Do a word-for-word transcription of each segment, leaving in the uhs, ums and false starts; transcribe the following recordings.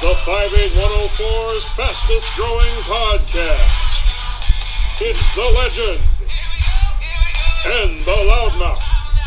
the five eight one oh four's fastest growing podcast. It's the Legend and the Loudmouth.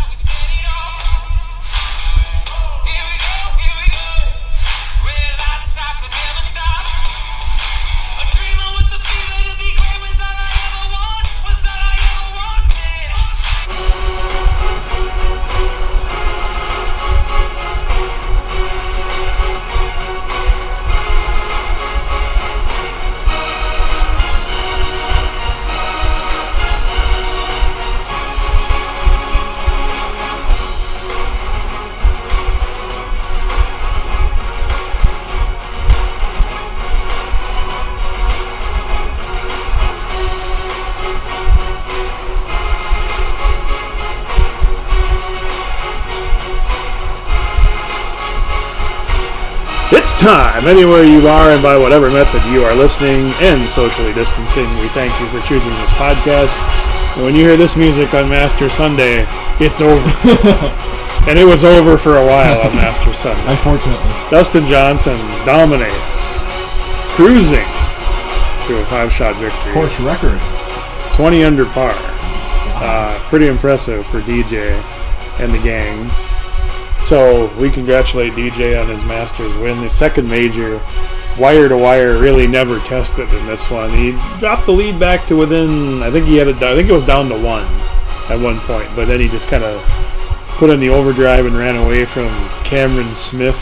It's time, anywhere you are and by whatever method you are listening and socially distancing, we thank you for choosing this podcast. And when you hear this music on Master Sunday, it's over. And it was over for a while on Master Sunday. Unfortunately. Dustin Johnson dominates, cruising to a five-shot victory. Course record. twenty under par. Uh, pretty impressive for D J and the gang. So we congratulate D J on his Masters win. The second major, wire to wire, really never tested in this one. He dropped the lead back to within, I think he had it, I think it was down to one at one point, but then he just kind of put in the overdrive and ran away from Cameron Smith,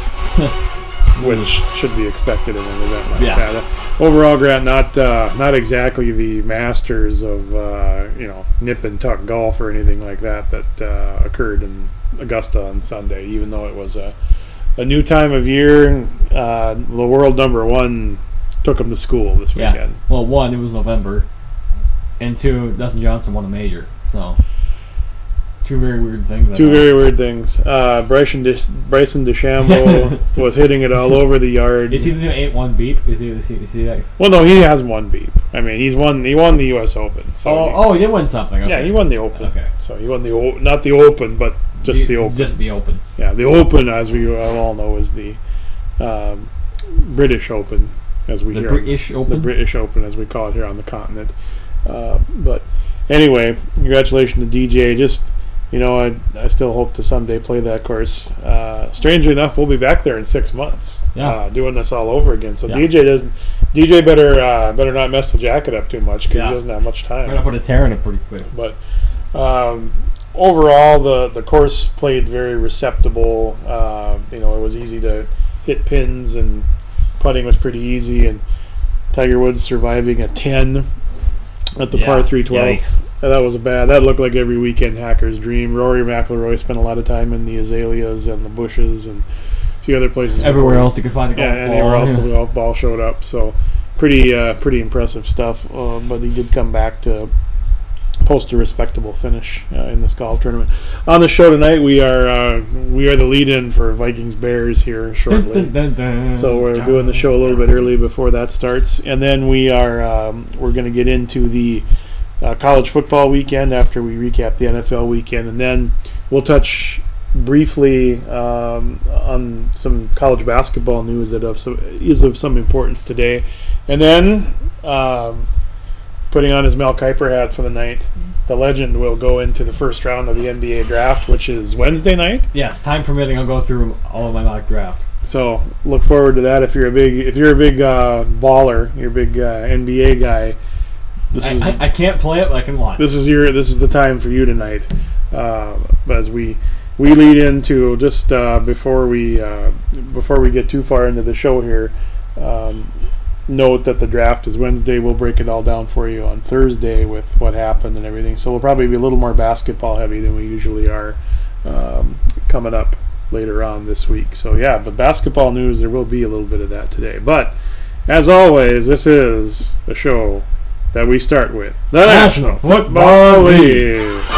which should be expected in an event like yeah. that. Overall, Grant, not uh, not exactly the Masters of uh, you know nip and tuck golf or anything like that that uh, occurred in Augusta on Sunday, even though it was a, a new time of year. Uh, the world number one took him to school this weekend. Yeah. Well, one, it was November, and two, Dustin Johnson won a major. So, two very weird things. Two very weird things. Uh, Bryson, De- Bryson DeChambeau was hitting it all over the yard. Is he the eight one beep? Is he? Is he, is he that? Well, no, he has one beep. I mean, he's won. He won the U S Open. So oh, he, oh, he did win something. Okay. Yeah, he won the Open. Okay. So he won the o- not the Open, but just the, the Open. Just the Open. Yeah, the Open, as we all know, is the um, British Open, as we the hear. British Open. The British Open, as we call it here on the continent. Uh, but anyway, congratulations to D J. Just you know, I I still hope to someday play that course. Uh, strangely enough, we'll be back there in six months, yeah. uh, doing this all over again. So yeah. D J doesn't. D J better uh, better not mess the jacket up too much because yeah. he doesn't have much time. We're gonna put a tear in it pretty quick. But um, overall, the the course played very receptible. Uh, you know, it was easy to hit pins, and putting was pretty easy. And Tiger Woods surviving a ten at the yeah. par three twelve. Yikes. That was a bad. That looked like every weekend hacker's dream. Rory McIlroy spent a lot of time in the azaleas and the bushes and a few other places. Everywhere else you could find a golf yeah, ball. anywhere else the golf ball showed up. So pretty, uh, pretty impressive stuff. Uh, but he did come back to post a respectable finish uh, in this golf tournament. On the show tonight, we are uh, we are the lead-in for Vikings Bears here shortly. Dun, dun, dun, dun, so we're doing the show a little bit early before that starts, and then we are um, we're going to get into the uh, college football weekend after we recap the N F L weekend, and then we'll touch briefly um, on some college basketball news that of some, is of some importance today, and then. Um, Putting on his Mel Kiper hat for the night, the Legend will go into the first round of the N B A draft, which is Wednesday night. Yes, time permitting, I'll go through all of my mock draft. So look forward to that. If you're a big, if you're a big uh, baller, you're a big uh, N B A guy. This I, is I, I can't play it, but I can watch. This is your. This is the time for you tonight. Uh, as we we lead into just uh, before we uh, before we get too far into the show here. Um, Note that the draft is Wednesday. We'll break it all down for you on Thursday with what happened and everything. So we'll probably be a little more basketball heavy than we usually are um, coming up later on this week. So yeah, but basketball news, there will be a little bit of that today. But as always, this is a show that we start with the National, National Football League. League.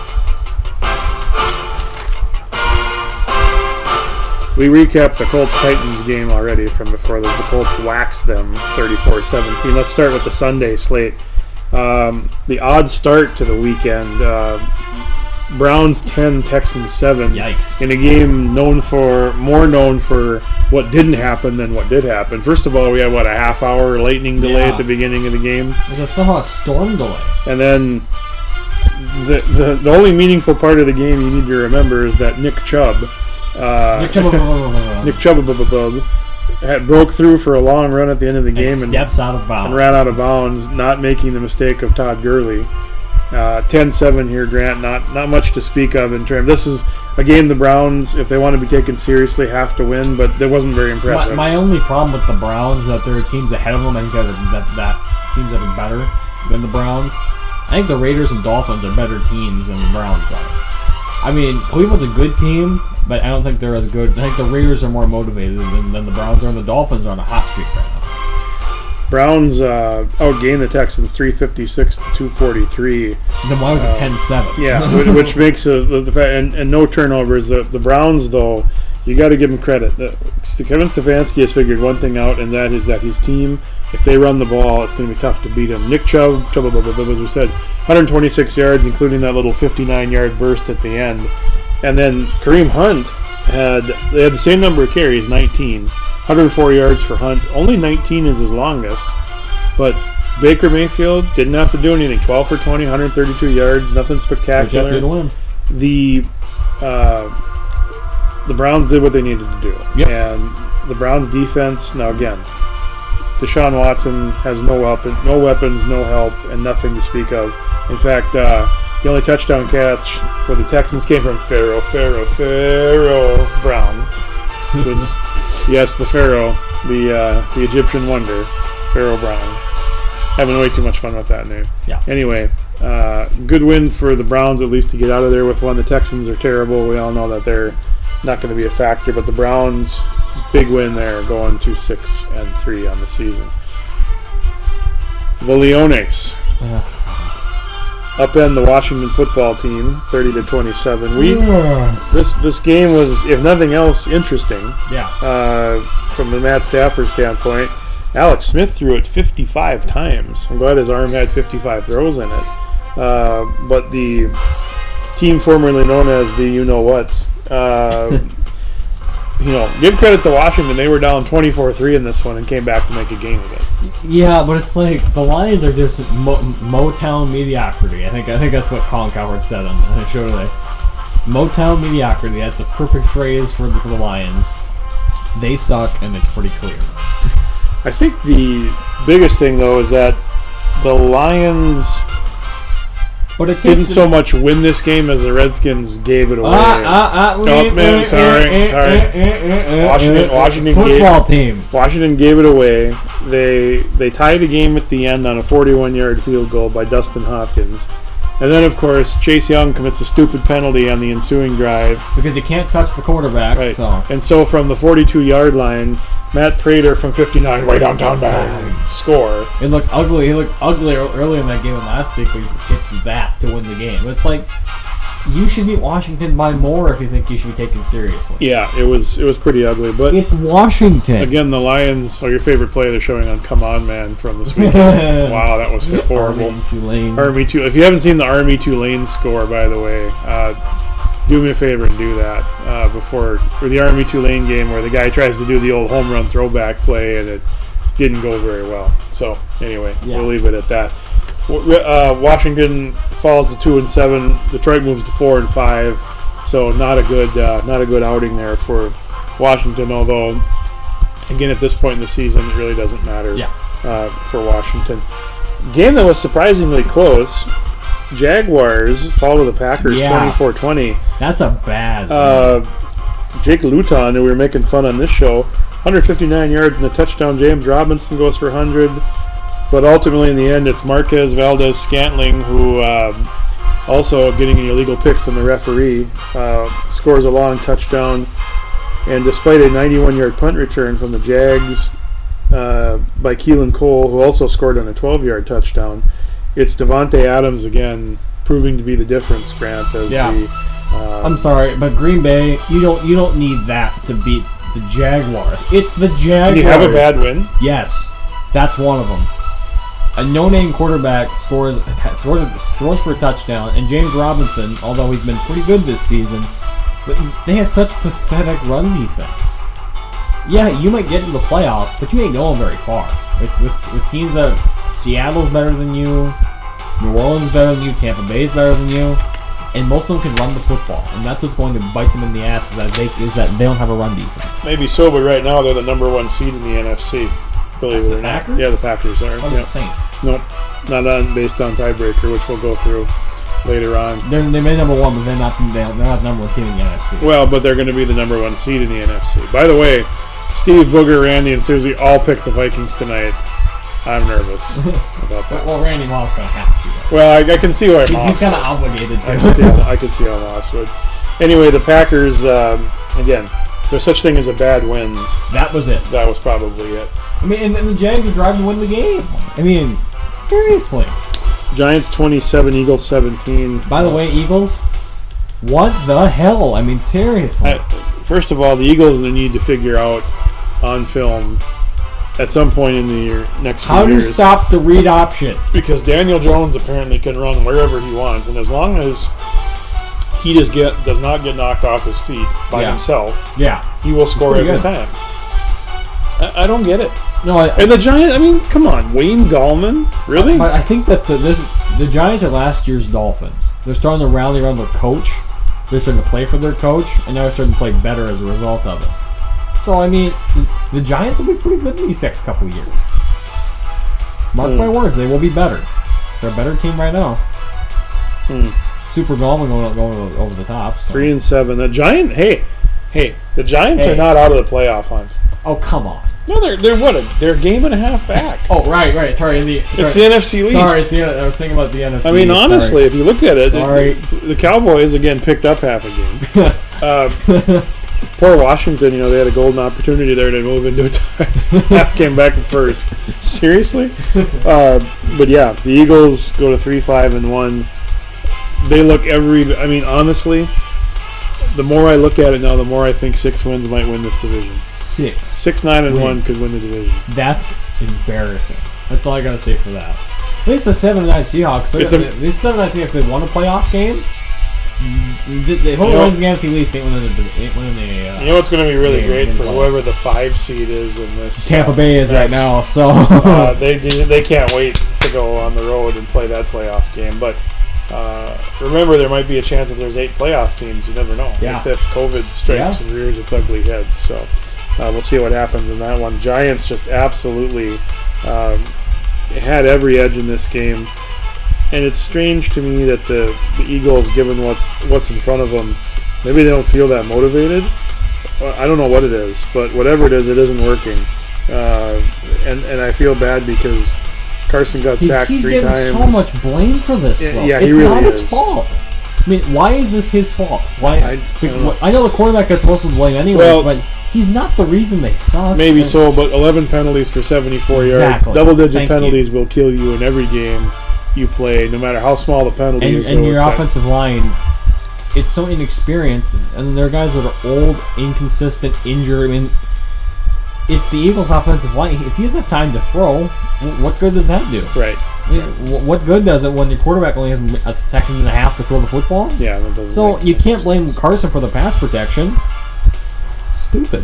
We recapped the Colts-Titans game already from before. The Colts waxed them thirty-four seventeen. Let's start with the Sunday slate. Um, the odd start to the weekend. Uh, Browns ten, Texans seven. Yikes. In a game known for more known for what didn't happen than what did happen. First of all, we had what a half hour lightning delay Yeah. at the beginning of the game, There's a, somehow a storm delay. and then the, the the only meaningful part of the game you need to remember is that Nick Chubb, uh, Nick Chubb, Nick Chubb had broke through for a long run at the end of the game and and, steps out of bounds. and ran out of bounds, not making the mistake of Todd Gurley. Uh, ten seven here, Grant. Not not much to speak of in terms. This is a game the Browns, if they want to be taken seriously, have to win. But that wasn't very impressive. My, my only problem with the Browns is that there are teams ahead of them. I think that, that that teams that are better than the Browns. I think the Raiders and Dolphins are better teams than the Browns are. I mean, Cleveland's a good team, but I don't think they're as good. I think the Raiders are more motivated than, than the Browns are, and the Dolphins are on a hot streak right now. Browns uh, outgained the Texans three fifty-six to two forty-three. Then why was it ten seven? Yeah, which, which makes a, the fact and, and no turnovers. The, the Browns, though, you got to give them credit. The, Kevin Stefanski has figured one thing out, and that is that his team, if they run the ball, it's going to be tough to beat them. Nick Chubb, Chubb, as we said, one hundred twenty-six yards, including that little fifty-nine yard burst at the end. And then Kareem Hunt had they had the same number of carries, nineteen. one hundred four yards for Hunt. Only nineteen is his longest. But Baker Mayfield didn't have to do anything. twelve for twenty, one hundred thirty-two yards, nothing spectacular. Did win. The uh, the Browns did what they needed to do. Yep. And the Browns defense, now again, Deshaun Watson has no weapon, no weapons, no help, and nothing to speak of. In fact, uh, the only touchdown catch for the Texans came from Pharaoh, Pharaoh, Pharaoh Brown. Who was, yes, the Pharaoh, the uh, the Egyptian wonder, Pharaoh Brown. Having way too much fun with that name. Yeah. Anyway, uh, good win for the Browns at least to get out of there with one. The Texans are terrible. We all know that they're not going to be a factor, but the Browns, big win there, going to six and three on the season. The Leones upend the Washington football team, thirty to twenty-seven. We this this game was, if nothing else, interesting. Yeah. Uh, from the Matt Stafford standpoint, Alex Smith threw it fifty-five times. I'm glad his arm had fifty-five throws in it. Uh, but the team formerly known as the you know what's, uh, you know, give credit to Washington. They were down twenty-four three in this one and came back to make a game of it. Yeah, but it's like the Lions are just Mo- Motown mediocrity. I think I think that's what Colin Cowherd said on the show today. Motown mediocrity. That's a perfect phrase for the, for the Lions. They suck, and it's pretty clear. I think the biggest thing though is that the Lions But it didn't takes so much win this game as the Redskins gave it away. Ah, ah, ah, Oh, wait, man, wait, sorry, eh, sorry. eh, eh, eh, eh, Washington- eh, Washington football gave- team. Washington gave it away. They they tied the game at the end on a forty-one yard field goal by Dustin Hopkins. And then, of course, Chase Young commits a stupid penalty on the ensuing drive. Because you can't touch the quarterback. Right. So And so from the forty-two yard line, Matt Prater from fifty-nine, way downtown, bang, score. it looked ugly. He looked ugly earlier in that game last week, but he hits that to win the game. But it's like, you should beat Washington by more if you think you should be taken seriously. Yeah, it was it was pretty ugly. But It's Washington. again, the Lions are your favorite play they're showing on Come On Man from this weekend. Wow, that was horrible. Army, Tulane. Army Tulane. If you haven't seen the Army Tulane score, by the way, uh, do me a favor and do that uh, before for the Army Tulane game where the guy tries to do the old home run throwback play and it didn't go very well. So anyway, Yeah. we'll leave it at that. W- Uh, Washington falls to two and seven. Detroit moves to four and five. So not a good, uh, not a good outing there for Washington. Although, again, at this point in the season, it really doesn't matter Yeah. uh, for Washington. Game that was surprisingly close. Jaguars fall to the Packers Yeah. twenty-four twenty. That's a bad. Uh, Jake Luton, who we were making fun on this show, one hundred fifty-nine yards and a touchdown. James Robinson goes for one hundred. But ultimately, in the end, it's Marquez Valdez-Scantling, who uh, also getting an illegal pick from the referee, uh, scores a long touchdown. And despite a ninety-one yard punt return from the Jags uh, by Keelan Cole, who also scored on a twelve yard touchdown, it's Devontae Adams again proving to be the difference, Grant, as Yeah. the uh, I'm sorry, but Green Bay, you don't you don't need that to beat the Jaguars. It's the Jaguars. Can you have a bad win? Yes, that's one of them. a no-name quarterback scores, scores throws for a touchdown, and James Robinson, although he's been pretty good this season, but they have such pathetic run defense. Yeah, you might get into the playoffs, but you ain't going very far. With, with, with teams that Seattle's better than you, New Orleans is better than you, Tampa Bay is better than you, and most of them can run the football, and that's what's going to bite them in the ass is that they is that they don't have a run defense. Maybe so, but right now they're the number one seed in the N F C. Believe it or not. Packers? Yeah, the Packers are. What Yeah. the Saints? Nope, not on based on tiebreaker, which we'll go through later on. They're they made number one, but they're not they're not the number one team in the N F C. Well, but they're going to be the number one seed in the N F C. By the way, Steve, Booger, Randy, and Susie all picked the Vikings tonight. I'm nervous about that. Well, Randy Moss going to have to. Well, I, I can see why He's, Moss he's kind of would. obligated I can see to. how, I can see how Moss would. Anyway, the Packers, um, again, if there's such thing as a bad win, That was it. that was probably it. I mean, and, and the Jags are driving to win the game. I mean, seriously. Giants twenty-seven, Eagles seventeen. By the way, Eagles, what the hell? I mean, seriously. I, first of all, the Eagles need to figure out on film at some point in the next few How to years. stop the read option. Because Daniel Jones apparently can run wherever he wants, and as long as he does get does not get knocked off his feet by Yeah. himself, Yeah. he will score pretty every good. time. I, I don't get it. No, I, And the Giants, I mean, come on, Wayne Gallman, really? But I think that the this the Giants are last year's Dolphins. They're starting to rally around their coach. They're starting to play for their coach, and now they're starting to play better as a result of it. So I mean, the, the Giants will be pretty good in these next couple of years. Mark Hmm. my words, they will be better. They're a better team right now. Hmm. Super Gallman going going over the top. So. Three and seven. The Giant, hey, hey, the Giants Hey. are not out of the playoff hunt. Oh come on. No, they're they're what? A, they're a game and a half back. Oh right, right. Sorry, in the sorry. It's the N F C least. Sorry, it's the, I was thinking about the N F C. I mean, East, honestly, sorry. if you look at it, Sorry. the, the Cowboys again picked up half a game. uh, poor Washington, you know, they had a golden opportunity there to move into a tie. Half came back to first. Seriously? Uh, but yeah, the Eagles go to three, five, and one. They look every. I mean, honestly, the more I look at it now, the more I think six wins might win this division. Six. Six, nine, and Wins. one could win the division. That's embarrassing. That's all I gotta say for that. At least the seven and nine Seahawks. It's These a- seven and nine Seahawks, they won a playoff game. The, the whole You know- runs in the N F C Least ain't winning the ain't winning the. Uh, You know what's going to be really Yeah, great good for ball. whoever the five seed is in this. Tampa uh, Bay is right next- now, so uh, they do- they can't wait to go on the road and play that playoff game. But uh, remember, there might be a chance that there's eight playoff teams. You never know. Yeah. If, if COVID strikes Yeah. and rears its ugly head. So uh, we'll see what happens in that one. Giants just absolutely um, had every edge in this game. And it's strange to me that the, the Eagles, given what what's in front of them, maybe they don't feel that motivated. I don't know what it is, but whatever it is, it isn't working. Uh, and, and I feel bad because Carson got he's, sacked he's three getting times. so much blame for this. Yeah, though. yeah, he it's really not his is. fault. I mean, why is this his fault? Why? I- I don't know. I know the quarterback gets most of the blame anyways, Well, but he's not the reason they suck. Maybe And- so, but eleven penalties for seventy-four Exactly. yards. Double-digit Thank penalties will kill you in every game you play, no matter how small the penalty And, is. and so your it's like- offensive line, it's so inexperienced, and there are guys that are old, inconsistent, injured. I mean, it's the Eagles' offensive line. If he doesn't have time to throw, wh- what good does that do? Right. I mean, wh- what good does it when your quarterback only has a second and a half to throw the football? Yeah, that doesn't So make you can't blame Carson for the pass protection. Stupid.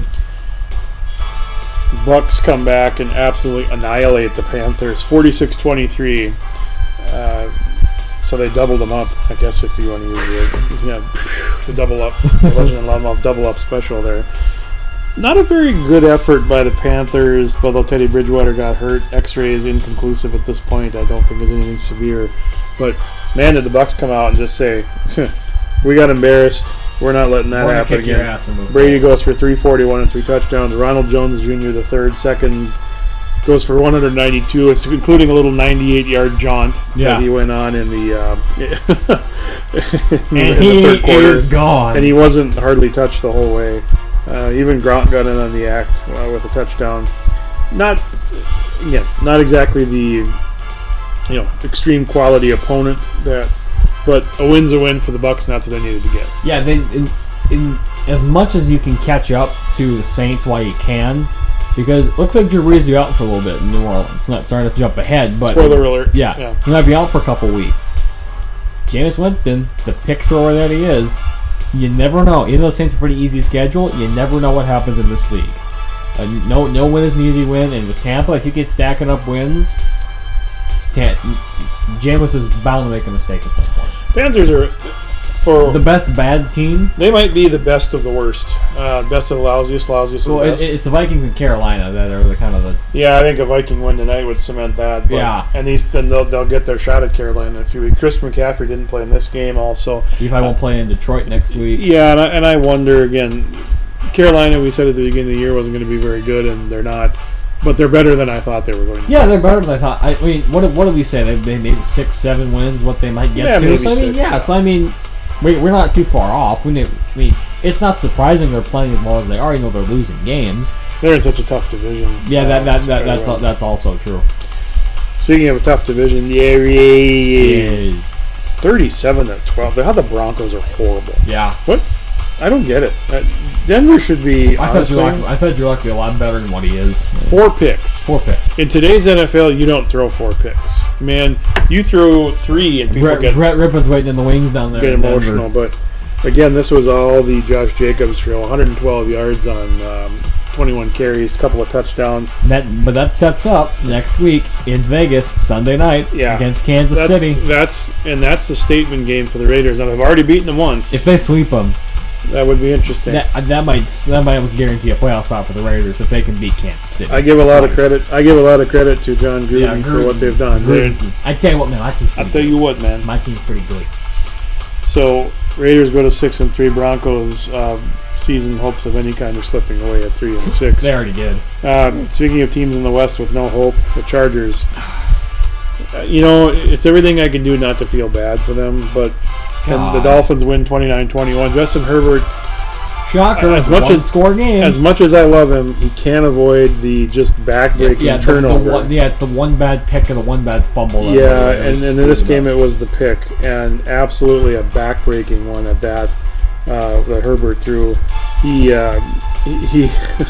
Bucks come back and absolutely annihilate the Panthers, forty-six twenty-three. Uh, so they doubled them up, I guess, if you want to use the yeah, the double up, the Legend of Loudmouth double up special there. Not a very good effort by the Panthers, although Teddy Bridgewater got hurt. X-rays inconclusive at this point. I don't think there's anything severe. But, man, did the Bucks come out and just say, we got embarrassed. We're not letting that We're gonna happen kick your again. ass and move Brady forward. goes for three forty-one and three touchdowns. Ronald Jones Junior, the third, second, goes for one hundred ninety-two, it's including a little ninety-eight-yard jaunt Yeah. that he went on in the, uh, in And the he third quarter. is gone. And he wasn't hardly touched the whole way. Uh, even Gronk got in on the act uh, with a touchdown. Not, again, not exactly the, you know, extreme quality opponent that, but a win's a win for the Bucks, and that's what they needed to get. Yeah, they in, in as much as you can catch up to the Saints while you can, Because it looks like Drew Brees is out for a little bit in New Orleans. Not starting to jump ahead, but Spoiler alert. Yeah, Yeah. he might be out for a couple weeks. Jameis Winston, the pick thrower that he is, you never know. Even though Saints a pretty easy schedule, you never know what happens in this league. Uh, no, no win is an easy win, and with Tampa, if you get stacking up wins, Tam- Jameis is bound to make a mistake at some point. Panthers are for The best bad team. they might be the best of the worst, uh, best of the lousiest, lousiest of Well, the it, best. it's the Vikings and Carolina that are the kind of the Yeah, I think a Viking win tonight would cement that. But, Yeah. and these then they'll they'll get their shot at Carolina in a few weeks. Chris McCaffrey didn't play in this game, also. you probably won't play in Detroit next week. Yeah, and I, and I wonder again. Carolina, we said at the beginning of the year wasn't going to be very good, and they're not. But they're better than I thought they were going to. Yeah, they're better than I thought. I mean, what what did we say? They, they made six, seven wins. What they might get Yeah, to. maybe So I mean, six, yeah. yeah. So I mean, we, we're not too far off. We need, I mean, it's not surprising they're playing as well as they are. You know, they're losing games. They're in such a tough division. Yeah, that uh, that, to that try to that's win. that's also true. Speaking of a tough division, the Aries Yeah. thirty-seven to twelve. How the Broncos are horrible. Yeah. What? I don't get it. Uh, Denver should be I thought honestly Drew Lock, I thought Drew Lock would be a lot better than what he is. four picks. Four picks. In today's N F L, you don't throw four picks. Man, you throw three and people Brett, get, Brett Rippon's waiting in the wings down there. get in Denver. emotional. But again, this was all the Josh Jacobs drill. one hundred twelve yards on um, twenty-one carries, couple of touchdowns. That, but that sets up next week in Vegas, Sunday night, Yeah. against Kansas That's, City. That's and that's the statement game for the Raiders. Now they've already beaten them once. If they sweep them, that would be interesting. that that might that might almost guarantee a playoff spot for the Raiders if they can beat Kansas City. I give a lot of twice. credit. I give a lot of credit to John Gruden Yeah, for what Gruden. they've done. Gruden's- They're- I tell you what, man, my team's pretty I'll tell good. you what, man. My team's pretty good. So Raiders go to six and three. Broncos uh, season hopes of any kind of slipping away at three and six. They already did. Um, speaking of teams in the West with no hope, the Chargers. Uh, you know, it's everything I can do not to feel bad for them, but and the God. Dolphins win twenty-nine twenty-one. Justin Herbert, Shocker! As much one as- score game. as much as I love him, he can't avoid the just backbreaking yeah, the- turnover. The, one, yeah, it's the one bad pick and the one bad fumble. that Yeah, really and, is and in this screwed game up. it was the pick, and absolutely a backbreaking one at that uh, that Herbert threw. He, um, he, he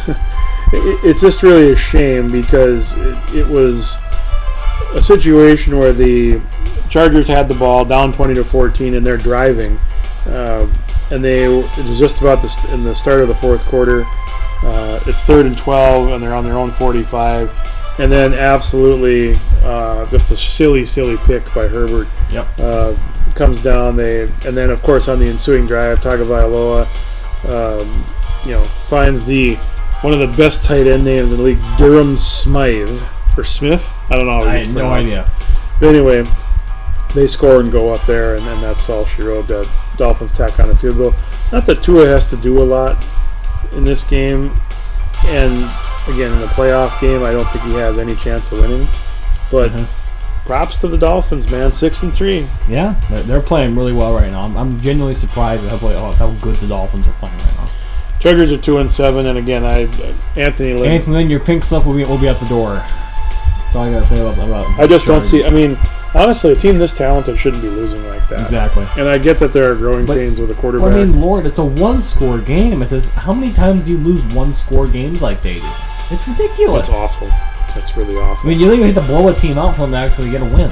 it- it's just really a shame because it, it was a situation where the Chargers had the ball down twenty to fourteen, and they're driving, uh, and they it was just about the st- in the start of the fourth quarter. Uh, it's third and twelve, and they're on their own forty-five. And then absolutely uh, just a silly, silly pick by Herbert. Yep. Uh, comes down. They and then of course on the ensuing drive, Tagovailoa, um, you know, finds the one of the best tight end names in the league, Durham Smythe or Smith. I don't know. How I it's had no pronounced. idea. But anyway, they score and go up there, and then that's all she wrote. The Dolphins tack on a field goal. Not that Tua has to do a lot in this game, and again in the playoff game, I don't think he has any chance of winning. But Mhm. props to the Dolphins, man. Six and three. Yeah, they're, they're playing really well right now. I'm, I'm genuinely surprised at how, play- how good the Dolphins are playing right now. Chargers are two and seven, and again, I Anthony Lynn. Anthony, Lynn, your pink stuff will be will be at the door. That's all I gotta say about. about I just don't Chargers. see. I mean, honestly, a team this talented shouldn't be losing like that. Exactly. And I get that there are growing But- pains with a Well, quarterback. I mean, Lord, it's a one-score game. It says, how many times do you lose one-score games like they do? It's ridiculous. That's awful. That's really I awful. mean, you don't even have to blow a team out for them to actually get a win.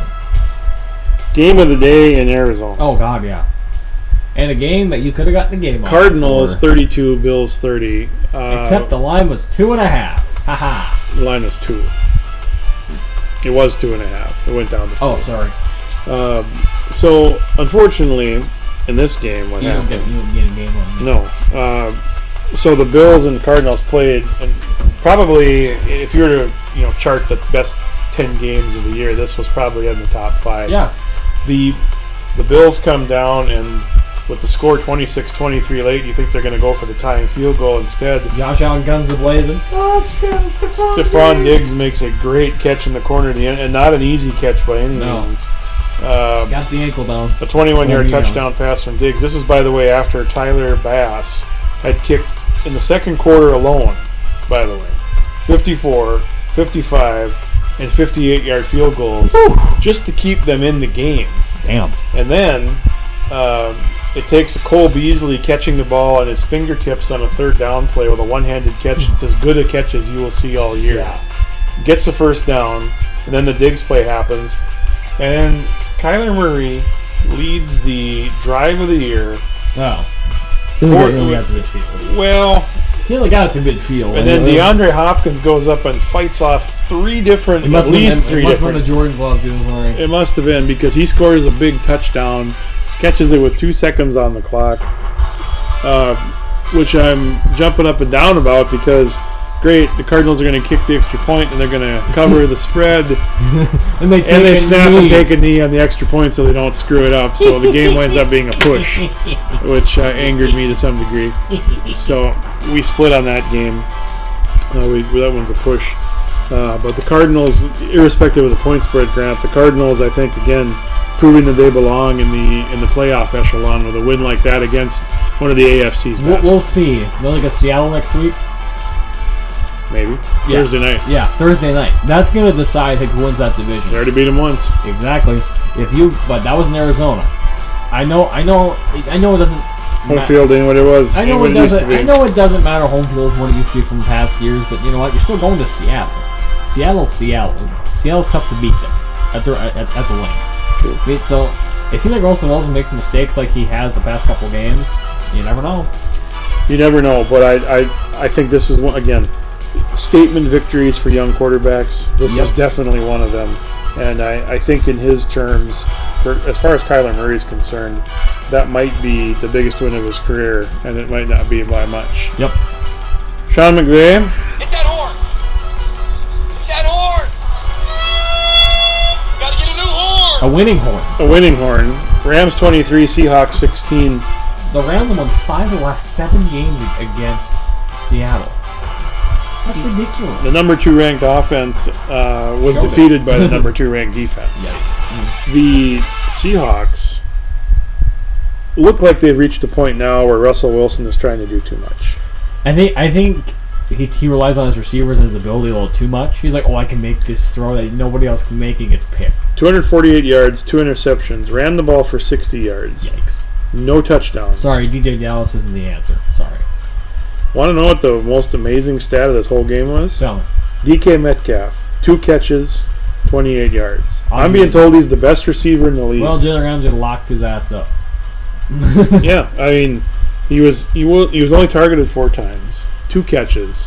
Game of the day in Arizona. Oh God, yeah. And a game that you could have gotten the game on. Cardinals for. thirty-two, Bills thirty. Uh, Except the line was two and a half. Haha. the line was two. It was two and a half. It went down to two. Oh, sorry. Um, so unfortunately, in this game, what You don't happened? get you don't get a game on me. No. Uh, so the Bills and Cardinals played, and probably if you were to you know chart the best ten games of the year, this was probably in the top five. Yeah. The the Bills come down, and with the score twenty-six twenty-three late, you think they're going to go for the tying field goal. Instead, Josh Allen guns the blazing. Touchdown, Stephon Stephon Diggs makes a great catch in the corner at the end, and not an easy catch by any No. means. Uh, Got the ankle down. A twenty-one-yard Well, you touchdown pass from Diggs. This is, by the way, after Tyler Bass had kicked in the second quarter alone, by the way, fifty-four, fifty-five, and fifty-eight-yard field goals just to keep them in the game. Damn. And then, um, it takes Cole Beasley catching the ball at his fingertips on a third down play with a one-handed catch. It's as good a catch as you will see all year. Yeah. Gets the first down, and then the Diggs play happens. And Kyler Murray leads the drive of the year. Oh. He only, got, he only got to midfield. Well, he only got it to midfield. And then DeAndre Hopkins goes up and fights off three different, at least been, three it must different. Have been the Jordan gloves he was wearing. It must have been, because he scores a big touchdown, catches it with two seconds on the clock, uh, which I'm jumping up and down about because, great, the Cardinals are going to kick the extra point and they're going to cover the spread. and they, and they snap knee. and take a knee on the extra point so they don't screw it up. So the game winds up being a push, which uh, angered me to some degree. So we split on that game. Uh, we, that one's a push. Uh, but the Cardinals, irrespective of the point spread, Grant, the Cardinals, I think, again, proving that they belong in the in the playoff echelon with a win like that against one of the A F C's best. We'll, we'll see. They'll look at Seattle next week. Maybe. Yeah. Thursday night. Yeah, Thursday night. That's going to decide who wins that division. They already beat them once. Exactly. If you, but that was in Arizona. I know. I know. I know it doesn't. Home ma- field ain't what it was. I know it doesn't. I know it doesn't matter. Home field is what it used to be from past years. But you know what? You're still going to Seattle. Seattle's Seattle. Seattle's tough to beat them at the at, at the link. True. I mean, so if you like Russell Wilson makes mistakes like he has the past couple games, you never know. You never know. But I I, I think this is one again. Statement victories for young quarterbacks. This yep. is definitely one of them. And I, I think in his terms, for, as far as Kyler Murray is concerned, that might be the biggest win of his career, and it might not be by much. Yep. Sean McVay. Hit that horn. Hit that horn. Gotta get a new horn. A winning horn. A winning horn. Rams twenty-three, Seahawks sixteen. The Rams have won five of the last seven games against Seattle. That's ridiculous. The number two ranked offense uh, was Showed defeated by the number two ranked defense. Yikes. The Seahawks look like they've reached a point now where Russell Wilson is trying to do too much. I think I think he, he relies on his receivers and his ability a little too much. He's like, oh, I can make this throw that nobody else can make, and gets picked. two hundred forty-eight yards, two interceptions, ran the ball for sixty yards. Yikes. No touchdowns. Sorry, D J Dallas isn't the answer. Sorry. Want to know what the most amazing stat of this whole game was? Tell me. D K Metcalf, two catches, twenty-eight yards. I'll I'm being told he's the best receiver in the league. Well, Jalen Ramsey locked his ass up. Yeah, I mean, he was he was he was only targeted four times, two catches.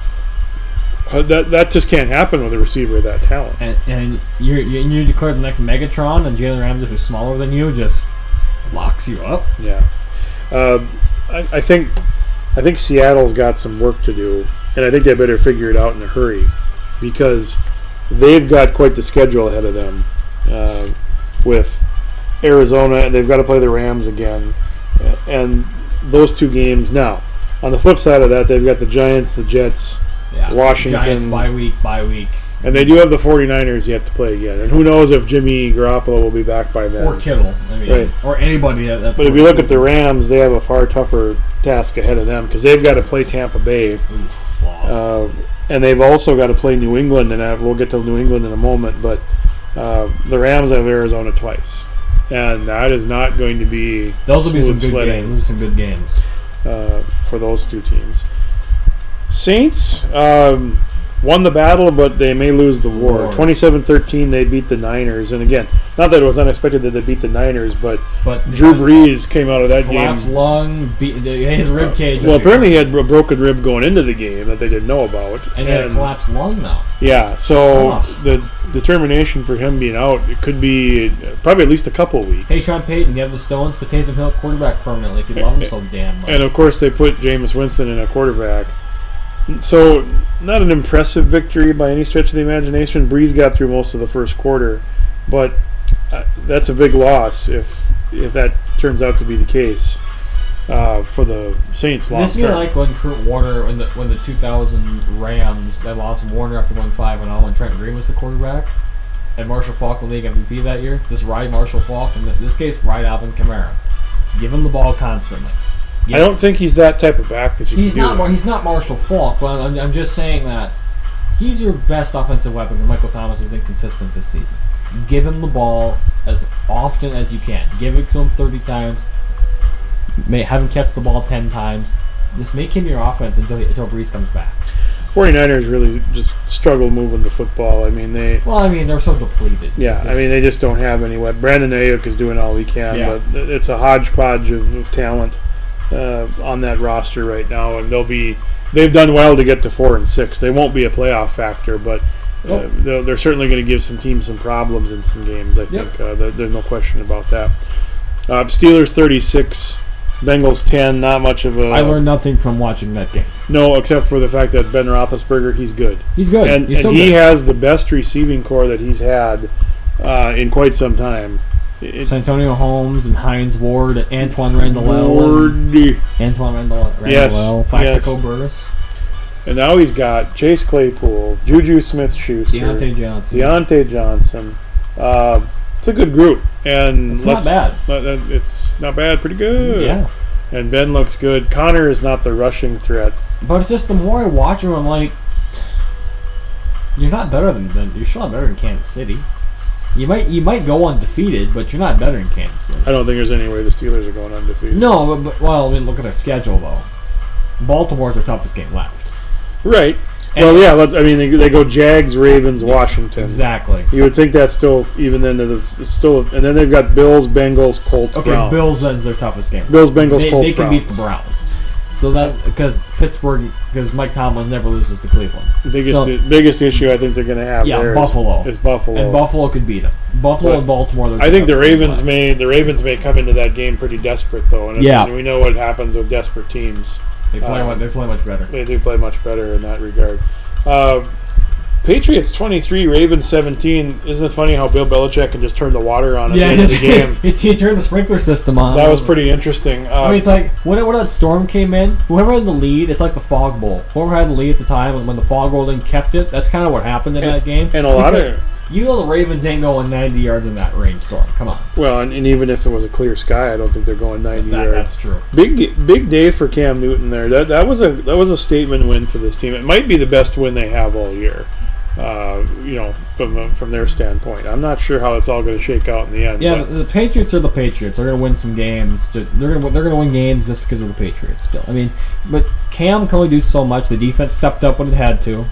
Uh, that that just can't happen with a receiver of that talent. And, and you you declare the next Megatron, and Jalen Ramsey, who's smaller than you, just locks you up. Yeah, uh, I, I think. I think Seattle's got some work to do, and I think they better figure it out in a hurry because they've got quite the schedule ahead of them uh, with Arizona, and they've got to play the Rams again, and those two games. Now, on the flip side of that, they've got the Giants, the Jets, yeah, Washington. Giants bye week, bye week. And they do have the forty-niners yet to play again. And who knows if Jimmy Garoppolo will be back by then. Or Kittle. I mean, right. Or anybody. That, that's but if you look at the Rams, they have a far tougher task ahead of them because they've got to play Tampa Bay. Oof, uh, and they've also got to play New England. And we'll get to New England in a moment. But uh, the Rams have Arizona twice. And that is not going to be Those will be some good sledding, games. Those will be some good games. Uh, for those two teams. Saints... Um, won the battle, but they may lose the war. twenty-seven thirteen, they beat the Niners. And again, not that it was unexpected that they beat the Niners, but, but Drew Brees came out of that collapsed game. lung, beat, his rib cage. Uh, well, apparently he had a broken rib going into the game that they didn't know about. And, and he had a collapsed lung now. Yeah, so oh. the determination for him being out, it could be probably at least a couple of weeks. Hey, Sean Payton, you have the Stones, put Taysom Hill at quarterback permanently if you love him so damn much. And, of course, they put Jameis Winston in a quarterback. So, not an impressive victory by any stretch of the imagination. Breeze got through most of the first quarter, but uh, that's a big loss if if that turns out to be the case uh, for the Saints long This would be like when Kurt Warner, when the when the two thousand Rams, they lost Warner after one five and all, when Trent Green was the quarterback, and Marshall Faulk the league M V P that year. Just ride Marshall Faulk, and in this case, ride Alvin Kamara. Give him the ball constantly. Yeah. I don't think he's that type of back that you he's can do not. That. He's not Marshall Faulk, but I'm, I'm just saying that he's your best offensive weapon. And Michael Thomas is inconsistent this season. Give him the ball as often as you can. Give it to him thirty times. May, have him catch the ball ten times. Just make him your offense until until Brees comes back. 49ers really just struggle moving the football. I mean, they... Well, I mean, they're so depleted. Yeah, It's I just- mean, they just don't have any weapons. Brandon Ayuk is doing all he can, Yeah. but it's a hodgepodge of, of talent uh, on that roster right now, and they'll be... They've done well to get to four and six. They won't be a playoff factor, but uh, Nope. they're, they're certainly going to give some teams some problems in some games, I Yep. think. Uh, there, there's no question about that. Uh, Steelers thirty-six, Bengals ten, not much of a... I learned nothing from watching that game. No, except for the fact that Ben Roethlisberger, he's good. He's good. And, He's and so he good. has the best receiving core that he's had uh, in quite some time. It, Santonio Holmes and Hines Ward, and Antoine Randall, Ward. Antoine Randall, Randall, Yes, Plaxico yes. Burress, And now he's got Chase Claypool, Juju Smith-Schuster, Deontay Johnson. Deontay Johnson. Uh, it's a good group. And It's not bad. but, uh, It's not bad. Pretty good. Yeah, And Ben looks good. Connor is not the rushing threat. but it's just the more I watch him, I'm like, you're not better than, than you're still not better than Kansas City. You might you might go undefeated, but you're not better than Kansas City. I don't think there's any way the Steelers are going undefeated. No, but, but well, I mean, look at their schedule though. Baltimore's their toughest game left. Right. And- well, yeah. Let's, I mean, they, they go Jags, Ravens, Washington. Exactly. You would think that's still even then that it's, it's still, and then they've got Bills, Bengals, Colts, Okay, Browns. Bills is their toughest game. Bills, Bengals, they, Colts, they can Browns. beat the Browns. So that because Pittsburgh, because Mike Tomlin never loses to Cleveland. The biggest So- biggest issue I think they're going to have Yeah, there is- Buffalo. is, Buffalo. And Buffalo could beat them. Buffalo But and Baltimore. they're I think the toughest games Ravens left. may the Ravens may come into that game pretty desperate though, and Yeah. and we know what happens with desperate teams. They play. uh, much- they play much better. They do play much better in that regard. Uh, Patriots twenty-three, Ravens seventeen. Isn't it funny how Bill Belichick can just turn the water on at the end of the game? he, he turned the sprinkler system on. That was pretty interesting. Uh, I mean, it's like when, when that storm came in, whoever had the lead, it's like the fog bowl. Whoever had the lead at the time, and when the fog rolled in, kept it. That's kind of what happened in And- that game. and a lot Because of- you know the Ravens ain't going ninety yards in that rainstorm. Come on, well, and, and even if it was a clear sky, I don't think they're going ninety that, yards. that's true. Big big day for Cam Newton there. That that was a that was a statement win for this team. It might be the best win they have all year. Uh, you know, from from their standpoint, I'm not sure how it's all going to shake out in the end. Yeah, but the, the Patriots are the Patriots. They're going to win some games. They're going to they're going to win games just because of the Patriots. Still, I mean, but Cam can only do so much. The defense stepped up when it had to,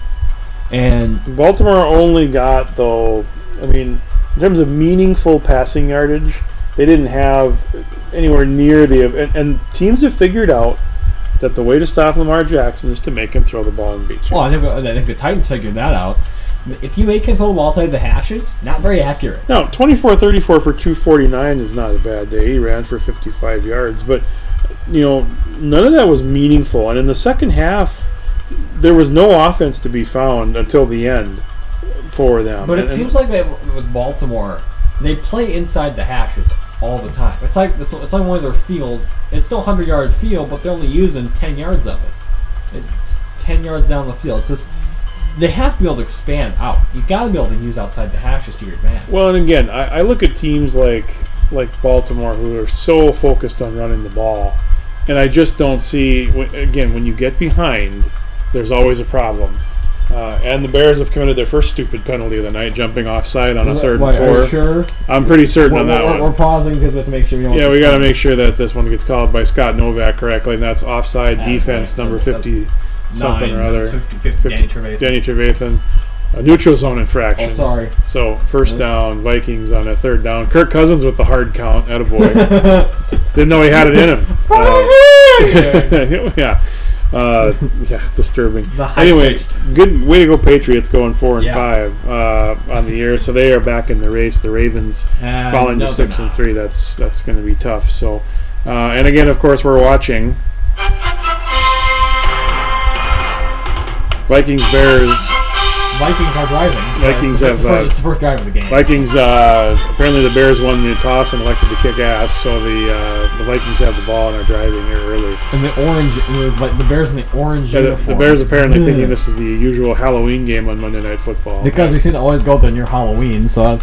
and Baltimore only got though. I mean, in terms of meaningful passing yardage, they didn't have anywhere near the and, and teams have figured out that the way to stop Lamar Jackson is to make him throw the ball and beat you. well, I think, I think the Titans figured that out. If you make him throw the ball outside the hashes, not very accurate. Now, twenty-four thirty-four for two forty-nine is not a bad day. He ran for fifty-five yards, but you know, none of that was meaningful. And in the second half, there was no offense to be found until the end for them. But it And- and- seems like they, with Baltimore, they play inside the hashes all the time. It's like it's like one of their field. It's still a hundred yard field, but they're only using ten yards of it. It's ten yards down the field. It's just they have to be able to expand out. You got to be able to use outside the hashes to your advantage. Well, and again, I, I look at teams like like Baltimore who are so focused on running the ball, and I just don't see. when- Again, when you get behind, there's always a problem. Uh, and the Bears have committed their first stupid penalty of the night, jumping offside on a third Wait, and are four. you sure? I'm pretty certain We're, on that we're, one. we're pausing because we have to make sure we don't. Yeah, we got to make sure that this one gets called by Scott Novak correctly, and that's offside Ah, defense right. number fifty something or Nine, other. that's fifty, fifty, Danny Trevathan. Danny Trevathan. A neutral zone infraction. Oh, sorry. So first down, Vikings on a third down. Kirk Cousins with the hard count. Attaboy. Didn't know he had it in him. Uh, yeah. Uh, yeah, disturbing. The high Anyway, pitched. good way to go, Patriots, going four and Yeah. five uh, on the year. So they are back in the race. The Ravens And falling no, to they're six and not. three. That's that's going to be tough. So, uh, and again, of course, we're watching Vikings Bears. Vikings are driving. Vikings it's, it's have, the first, uh, it's the first drive of the game. Vikings. Uh, apparently, the Bears won the toss and elected to kick ass. So the uh, the Vikings have the ball and are driving here early. And the orange, the, like, the Bears in the orange Yeah, the, uniforms. the Bears apparently Ugh. thinking this is the usual Halloween game on Monday Night Football. Because we seem to always go there near Halloween, so that's,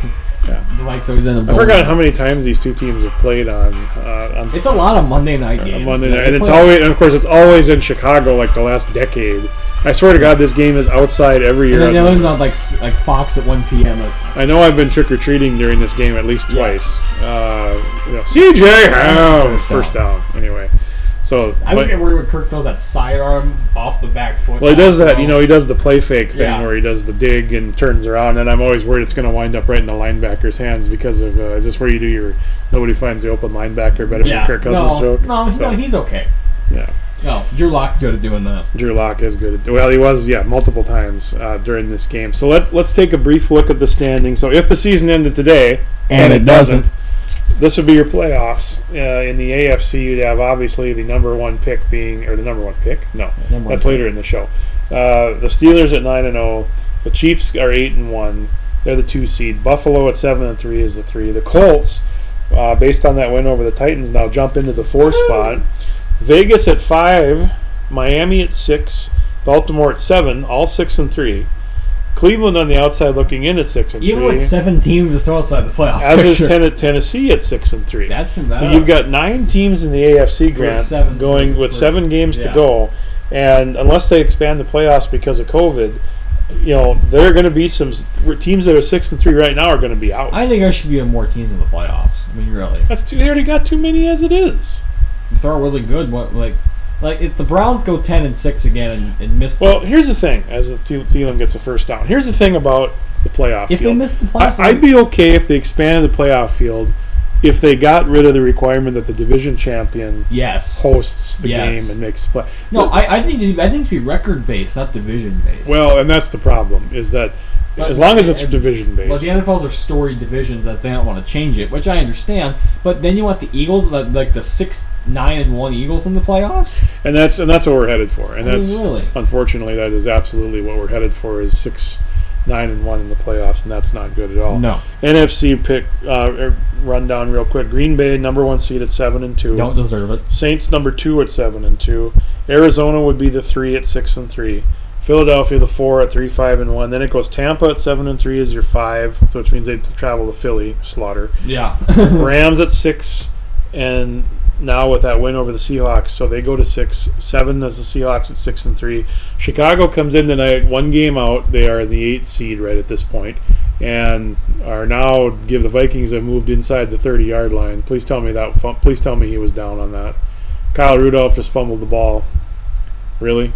Yeah. The Vikes always end up. I forgot how many times these two teams have played on. Uh, on It's a lot of Monday night on games. Monday They night, and it's play- always, and of course, it's always in Chicago, like the last decade. I swear to God, this game is outside every And year. then the other one's on like s- like Fox at one p.m. I know I've been trick or treating during this game at least Yes. twice. Uh, you know, C J Ham, First first down. Anyway, so I was but- getting worried when Kirk throws that sidearm off the back foot. well, he does that. You know, he does the play fake thing Yeah. where he does the dig and turns around, and I'm always worried it's going to wind up right in the linebacker's hands because of uh, is this where you do your nobody finds the open linebacker better yeah. than Kirk Cousins no, joke? No, So, no, he's okay. yeah. No, Drew Lock good at doing that. Drew Lock is good. At, well, he was, yeah, multiple times uh, during this game. So let, let's take a brief look at the standings. So if the season ended today, And it doesn't. this would be your playoffs. Uh, in the A F C, you'd have obviously the number one pick being, or the number one pick? No, number that's one later in the show. Uh, the Steelers at nine and zero. The Chiefs are eight and one. They're the two seed. Buffalo at seven and three is the three. The Colts, uh, based on that win over the Titans, now jump into the four spot. Vegas at five, Miami at six, Baltimore at seven, all six and three. Cleveland on the outside looking in at six and Even three. with seven teams just outside the playoff As is picture. ten- Tennessee at six and three. That's some So you've got nine teams in the A F C, For Grant, seven- going for- with for- seven games to yeah. go, and unless they expand the playoffs because of COVID, you know there are going to be some teams that are six and three right now are going to be out. I think there should be more teams in the playoffs. I mean, really. That's too, they already got too many as it is. If they're really good, what like, like if the Browns go ten and six again and, and miss, Well, here's the thing: as the Thiel- Thielen gets a first down, here's the thing about the playoff if field. they miss the playoffs, I, I'd be okay if they expanded the playoff field if they got rid of the requirement that the division champion yes. hosts the Yes. game and makes the play. No, I, I think it- I think it should be record based, not division based. Well, and that's the problem is that But- as long as it's and- division based. Well, the N F Ls are storied divisions that they don't want to change it, which I understand. But then you want the Eagles, like, like the six, nine, and one Eagles in the playoffs. and that's and that's what we're headed for. And I mean, that's really? unfortunately that is absolutely what we're headed for is six, nine, and one in the playoffs, and that's not good at all. No, N F C pick uh, er, rundown real quick. Green Bay number one seed at seven and two. don't deserve it. Saints number two at seven and two. Arizona would be the three at six and three. Philadelphia the four at three five and one. Then it goes Tampa at seven and three is your five, so which means they travel to Philly, slaughter. Yeah. Rams at six, and now with that win over the Seahawks, so they go to six. Seven as the Seahawks at six and three. Chicago comes in tonight, one game out. They are the eighth seed right at this point, and are now give the Vikings have moved inside the thirty yard line. Please tell me that. Please tell me he was down on that. Kyle Rudolph just fumbled the ball. Really?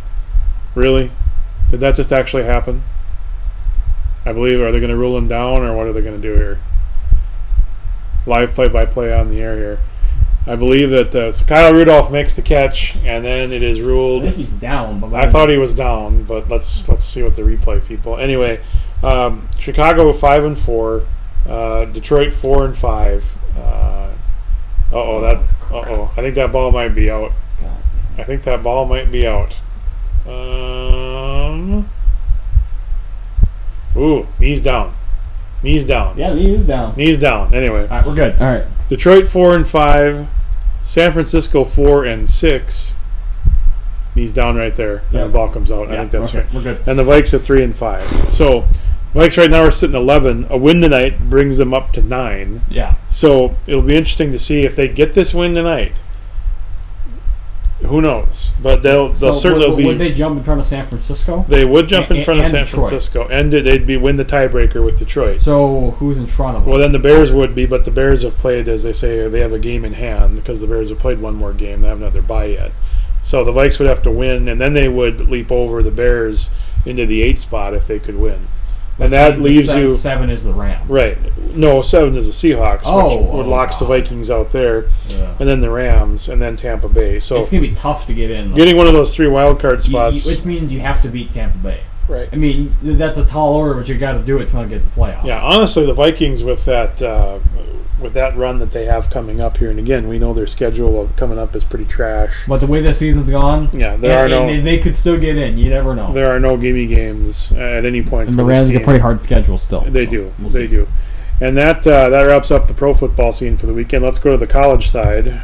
Really? Did that just actually happen? I believe. Are they going to rule him down, or what are they going to do here? Live play-by-play on the air here. I believe that uh, so Kyle Rudolph makes the catch, and then it is I ruled. think he's down. But I thought he was down, but let's let's see what the replay people. Anyway, um, Chicago five and four, uh, Detroit four and five. Uh oh, that. Uh oh, I think that ball might be out. God. I think that ball might be out. Um. Ooh, knees down. Knees down. Yeah, he is down. Knees down. Anyway, All right, we're good. All right. Detroit four and five, San Francisco four and six. Knees down right there. And Yeah. the ball comes out. I Yeah, think that's okay, right. We're good. And the Vikes at three and five. So, Vikes right now are sitting eleven. A win tonight brings them up to nine. Yeah. So it'll be interesting to see if they get this win tonight. Who knows? But they'll they'll So certainly would, be. would they jump in front of San Francisco? They would jump in And- front of and San Detroit. Francisco, and they'd be win the tiebreaker with Detroit. So who's in front of them? Well, then the Bears would be, but the Bears have played, as they say, they have a game in hand because the Bears have played one more game. They haven't had their bye yet. So the Vikes would have to win, and then they would leap over the Bears into the eight spot if they could win. And Which that means the leaves seven, you seven is the Rams. right. No, seven is the Seahawks, Oh, which would oh, locks the wow. Vikings out there, Yeah. and then the Rams, and then Tampa Bay. So It's gonna be tough to get in. like, getting one of those three wild card you- you- spots, which means you have to beat Tampa Bay. right? I mean, that's a tall order, but you got to do it to not get the playoffs. Yeah, honestly, the Vikings with that uh, with that run that they have coming up here, and again, we know their schedule of coming up is pretty trash. But the way the season's gone, Yeah, there and, are no and they could still get in. You never know. there are no gimme games at any point. And for the this Rams team. get a pretty hard schedule still. They so do, we'll they see. do, and that uh, that wraps up the pro football scene for the weekend. Let's go to the college side.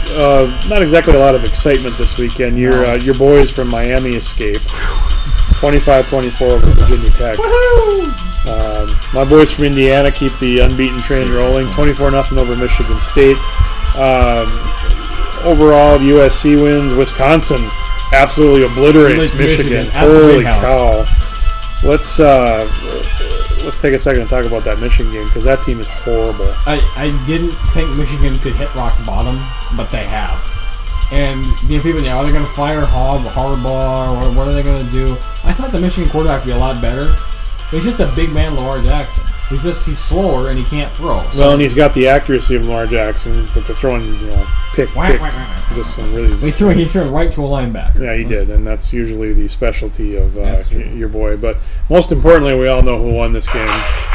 uh, not exactly a lot of excitement this weekend. Your No. uh, your boys from Miami escape, twenty-five twenty-four over Virginia Tech. Um, my boys from Indiana keep the unbeaten train rolling, twenty-four nothing over Michigan State. Um, overall, U S C wins. Wisconsin absolutely obliterates Obliterates Michigan. Michigan at the Holy Big House. cow! Let's uh, let's take a second and talk about that Michigan game because that team is horrible. I, I didn't think Michigan could hit rock bottom, but they have. And the people, are they going to fire Hall, Harbaugh, or what are they going to do? I thought the Michigan quarterback would be a lot better. He's just a big man, Lamar Jackson. He's just he's slower and he can't throw. So Well, and he's got the accuracy of Lamar Jackson, but they're throwing, you know, pick, Wah, pick, wah, wah, wah. just some really. he threw he threw it right to a linebacker. Yeah, he did, and that's usually the specialty of uh, That's true. y- your boy. But most importantly, we all know who won this game.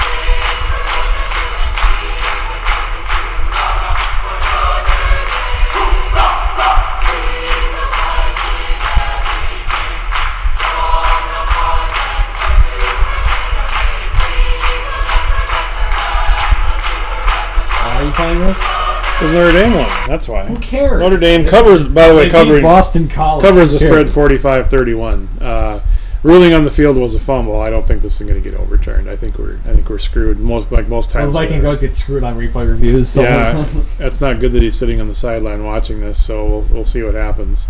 Are you playing this? Because Notre Dame won. That's why. Who cares? Notre Dame covers, by the way, They beat covering Boston College. covers the Who spread cares? forty-five thirty-one. Uh, ruling on the field was a fumble. I don't think this is going to get overturned. I think we're I think we're screwed most like most Well, times. the Viking we're- guys get screwed on replay reviews. So Yeah, that's not good that he's sitting on the sideline watching this. So we'll we'll see what happens.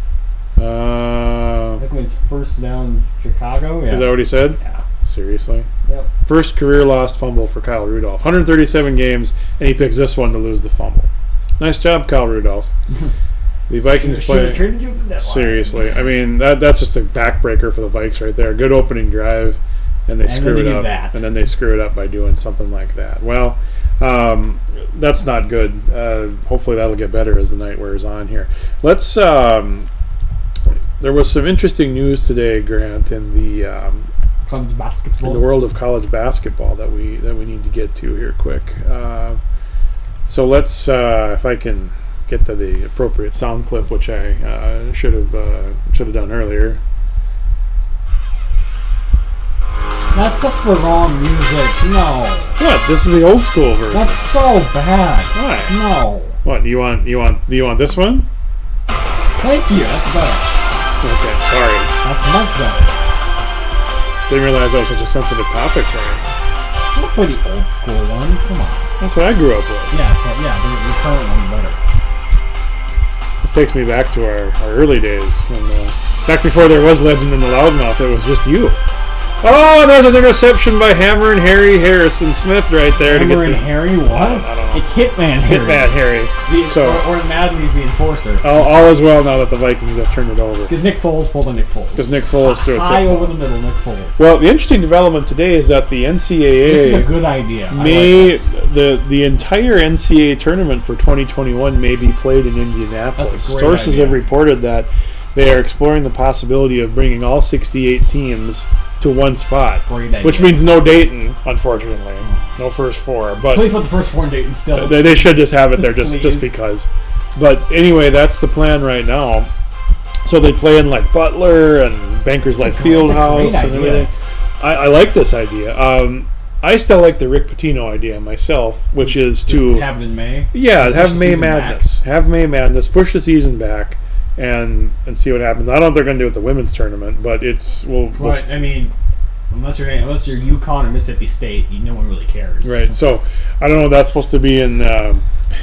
Uh, I think when it's first down Chicago. Yeah. is that what he said? Yeah. Seriously. Yep. First career lost fumble for Kyle Rudolph. one hundred thirty-seven games, and he picks this one to lose the fumble. Nice job, Kyle Rudolph. The Vikings Should play. have traded you to the deadline. Seriously, I mean that that's just a backbreaker for the Vikes right there. Good opening drive, and they And screw then it they do up, that. and then they screw it up by doing something like that. Well, um, that's not good. Uh, hopefully that'll get better as the night wears on here. Let's. Um, there was some interesting news today, Grant, in the um, College basketball. in the world of college basketball that we that we need to get to here quick. Uh, so let's, uh, if I can get to the appropriate sound clip, which I uh, should have uh, should have done earlier. That's such the wrong music. No. What? This is the old school version. That's so bad. Why? No. What? You want? You want? Do you want this one? Thank you. That's better. Okay, sorry. That's much better. Didn't realize that was such a sensitive topic for me. Don't play the old school one. Come on. That's what I grew up with. Yeah, but yeah, the, the current one's better. This takes me back to our, our early days, and uh, back before there was Legend in the Loudmouth. It was just you. Oh, there's an interception by Hammer and Harry Harrison Smith right there. Hammer to and get the Harry? What? I don't- I don't know. It's Hitman Harry. Hitman Harry. The, So- or, or in Madden, he's the enforcer. All, all is well now that the Vikings have turned it over. Because Nick Foles pulled a Nick Foles. Because Nick Foles threw it. High to- over the middle, Nick Foles. Well, the interesting development today is that the N C A A This is a good idea. I may like this. the the entire N C A A tournament for twenty twenty-one may be played in Indianapolis. That's a great Sources idea. have reported that they are exploring the possibility of bringing all sixty-eight teams to one spot, Great idea. which means no Dayton, unfortunately, no first four. But Please put the first four in Dayton still. they, they should just have it there Just just just please. because. But anyway, that's the plan right now. So they play in like Butler and Bankers Life That's a great Fieldhouse and idea. everything. I, I like this idea. Um, I still like the Rick Pitino idea myself, which is Just to have it in May. yeah Push have the May season back. Madness, have May Madness, push the season back, and and see what happens. I don't know if they're going to do it with the women's tournament, but it's we'll, we'll But I mean, unless you're unless you're UConn or Mississippi State, you, no one really cares. right. So I don't know. That's supposed to be in. Um,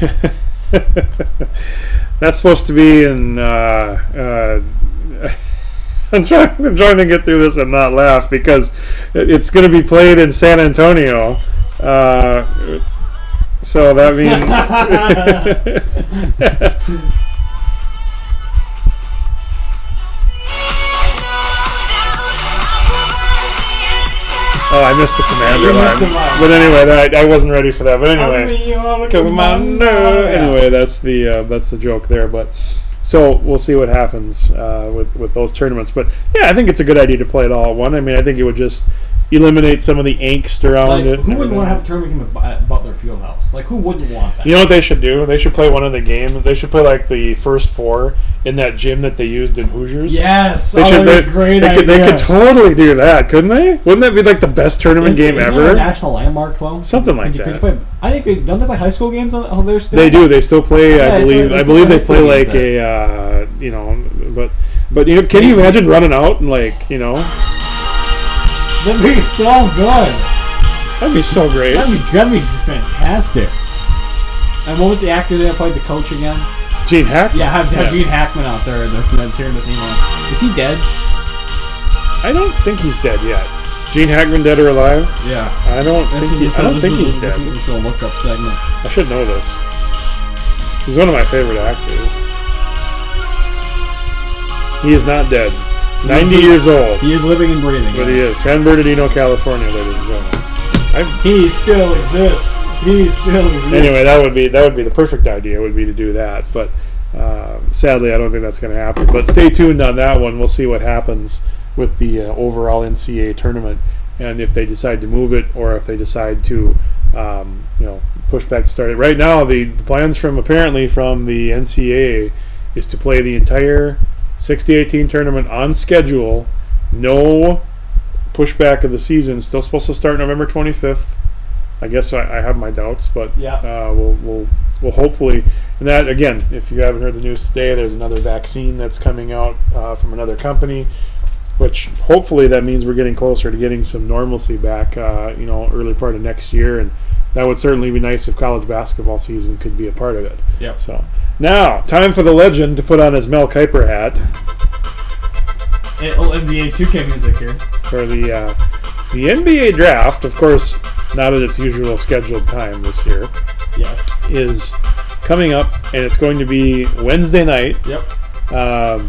that's supposed to be in. Uh, uh, I'm trying, I'm trying to get through this and not laugh because it- it's going to be played in San Antonio. Uh, so that means. Oh, I missed the commander You line. missed the line. But anyway, that, I wasn't ready for that. But anyway. Come Commander. Anyway, that's the uh, that's the joke there. But so we'll see what happens uh, with with those tournaments. But yeah, I think it's a good idea to play it all at one. I mean, I think it would just eliminate some of the angst around Like, it. who wouldn't want to have a tournament game at Butler Fieldhouse? Like, who wouldn't want that? You know what they should do? They should play one of the games. They should play like the first four in that gym that they used in Hoosiers. Yes, They oh, should. that'd They, be a great they, idea. could, they could totally do that, couldn't they? Wouldn't that be like the best tournament Is- game is ever? there a national landmark though? Something like Could you- could that. you play, I think they, don't they play high school games on, on their still? They do. They still play. Yeah, I it's believe. like- I it's believe like they play high like school a. Uh, you know, but but you know, can you imagine running out and like you know? That'd be so good. That'd be so great. That'd be, that'd be fantastic. And what was the actor that played the coach again? Gene Hackman. Yeah, have, have Yeah. Gene Hackman out there and this and then cheering the team on. Is he dead? I don't think he's dead yet. Gene Hackman, dead or alive? Yeah. I don't This think. is, He, this I don't is- think this he's is- this dead. is a look up segment. I should know this. He's one of my favorite actors. He is not dead. Ninety years old, He is living and breathing. but he is. San Bernardino, California, ladies and gentlemen. I, He still exists. He still exists. anyway, that would be that would be the perfect idea. Would be to do that, but uh, sadly, I don't think that's going to happen. But stay tuned on that one. We'll see what happens with the uh, overall N C A A tournament, and if they decide to move it, or if they decide to, um, you know, push back to start it. Right now, the plans from apparently from the N C A A is to play the entire sixty-eight team tournament on schedule. No pushback of the season. Still supposed to start November twenty-fifth. I guess I, I have my doubts, but Yeah. uh, we'll, we'll we'll hopefully. And that again, if you haven't heard the news today, there's another vaccine that's coming out uh, from another company, which hopefully that means we're getting closer to getting some normalcy back. Uh, you know, early part of next year, and that would certainly be nice if college basketball season could be a part of it. Yep. So now, time for the legend to put on his Mel Kiper hat A little N B A two K music here. for the uh, the N B A draft. Of course, not at its usual scheduled time this year. Yeah. Is coming up, and it's going to be Wednesday night. Yep. Um,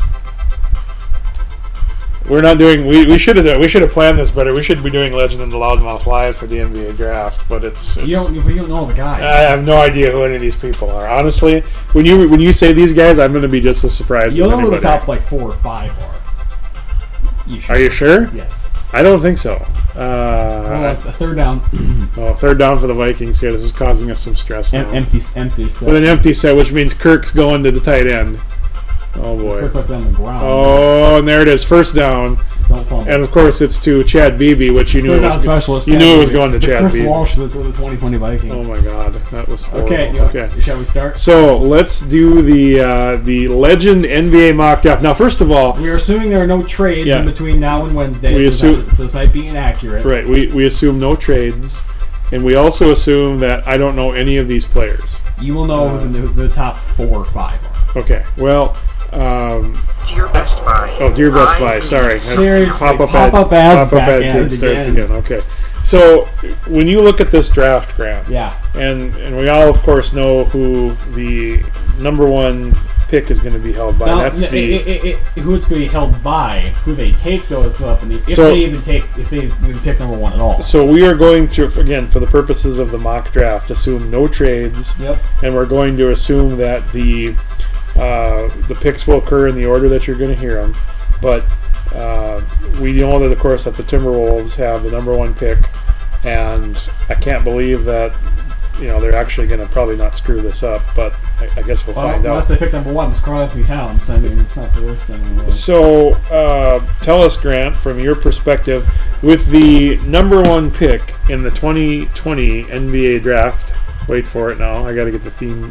we're not doing. We, we should have we should have planned this better. We should be doing Legend and the Loudmouth live for the N B A draft, but it's. it's You don't. You don't know the guys. I have no idea who any of these people are. Honestly, when you when you say these guys, I'm going to be just as surprised You'll as know who the anybody. top like four or five are. You should. Are you sure? Yes. I don't think so. Well, Uh, a third down. oh, third down for the Vikings here. This is causing us some stress now. Em- empty. Empty. Set. With an empty set, which means Kirk's going to the tight end. Oh boy. Quick up on the ground. Oh, and there it is, first down. Don't fumble. And of course, it's to Chad Beebe, which you knew Third it down was. specialist. You Chad knew it was Beebe. going to The Chad Chris Beebe. Walsh to the, to the twenty twenty Vikings. Oh my God, that was horrible. Okay. You Okay. Shall we start? So let's do the uh, the Legend N B A mock draft. Now, first of all, We are assuming there are no trades Yeah. in between now and Wednesday. We so, assume- that, so this might be inaccurate. right? We we assume no trades, and we also assume that I don't know any of these players. You will know who the, who the top four or five are. Okay. Well. Um, Dear Best Buy. oh, dear Best I Buy. need Sorry. Seriously, Pop-up pop-up ad, ads pop-up back ad at it starts again. again. Okay. So when you look at this draft, Grant, Yeah. and and we all of course know who the number one pick is going to be held by. Now, That's n- the it, it, it, who it's going to be held by, who they take those up, and if So- they even take, if they even pick number one at all. so we are going to, again, for the purposes of the mock draft, assume no trades, Yep. and we're going to assume that the uh, the picks will occur in the order that you're going to hear them. But uh, we know that, of course, that the Timberwolves have the number one pick, and I can't believe that you know they're actually going to probably not screw this up. But I, I guess we'll Well, find unless out. they pick number one, it's Karl Anthony Towns. I mean, it's not the worst thing in the world. So, uh, tell us, Grant, from your perspective, with the number one pick in the twenty twenty N B A draft. Wait for it now. I got to get the theme.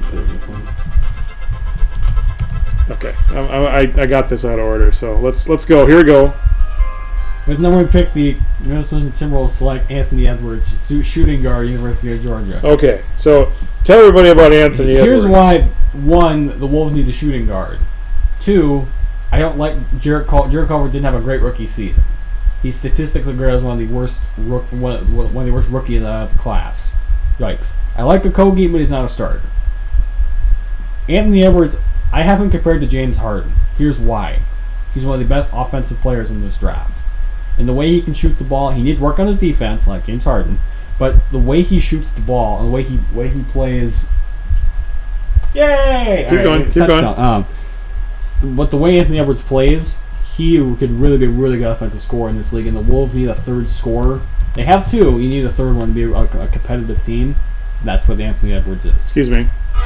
Okay, I, I, I got this out of order. So let's let's go. Here we go. With number one pick, the Minnesota Timberwolves select Anthony Edwards, su- shooting guard, University of Georgia. Okay, so tell everybody about Anthony Here's Edwards. why: one, the Wolves need a shooting guard. Two, I don't like Jarrett Cul- Jarrett Culver didn't have a great rookie season. He's statistically graded as one of the worst rook- one, one of the worst rookie in the class. Yikes! I like Okogie, but he's not a starter. Anthony Edwards, I have him compared to James Harden. Here's why: he's one of the best offensive players in this draft. And the way he can shoot the ball, he needs work on his defense, like James Harden. But the way he shoots the ball and the way he way he plays, yay! Keep All going, keep touchdown. Um, but the way Anthony Edwards plays, he could really be a really good offensive scorer in this league. And the Wolves need a third scorer They have two. You need a third one to be a, a competitive team. That's what Anthony Edwards is. Excuse me.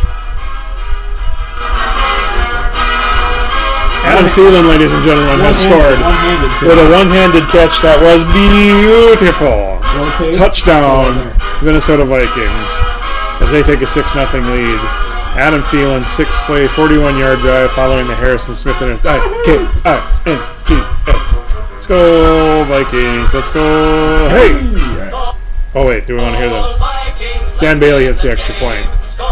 Adam Thielen, ladies and gentlemen, has scored with a one-handed catch that was beautiful. Touchdown, Minnesota Vikings, as they take a six nothing lead. Adam Thielen, six-play, forty-one-yard drive following the Harrison Smith inter- I K I N G S. Let's go, Vikings. Let's go. Hey! Oh, wait. Do we want to hear that? Dan Bailey hits the extra point.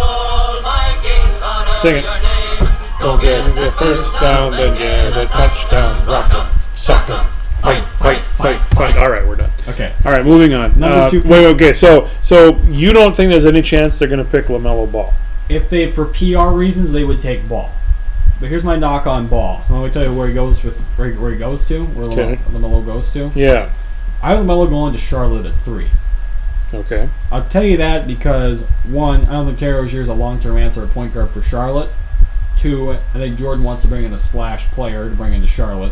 Sing it. Go get the first down, then get the touchdown. Rock 'em, sock 'em, fight, fight, fight, fight. All right, we're done. Okay. All right, moving on. Number Uh, two. wait, okay, so so you don't think there's any chance they're going to pick LaMelo Ball? If they, for P R reasons, they would take Ball. But here's my knock on Ball. Let me tell you where he goes with where, where he goes to, where Okay. LaMelo goes to. Yeah. I have LaMelo going to Charlotte at three. Okay. I'll tell you that because, one, I don't think Terry Rozier is a long-term answer at point guard for Charlotte. Two, I think Jordan wants to bring in a splash player to bring into Charlotte.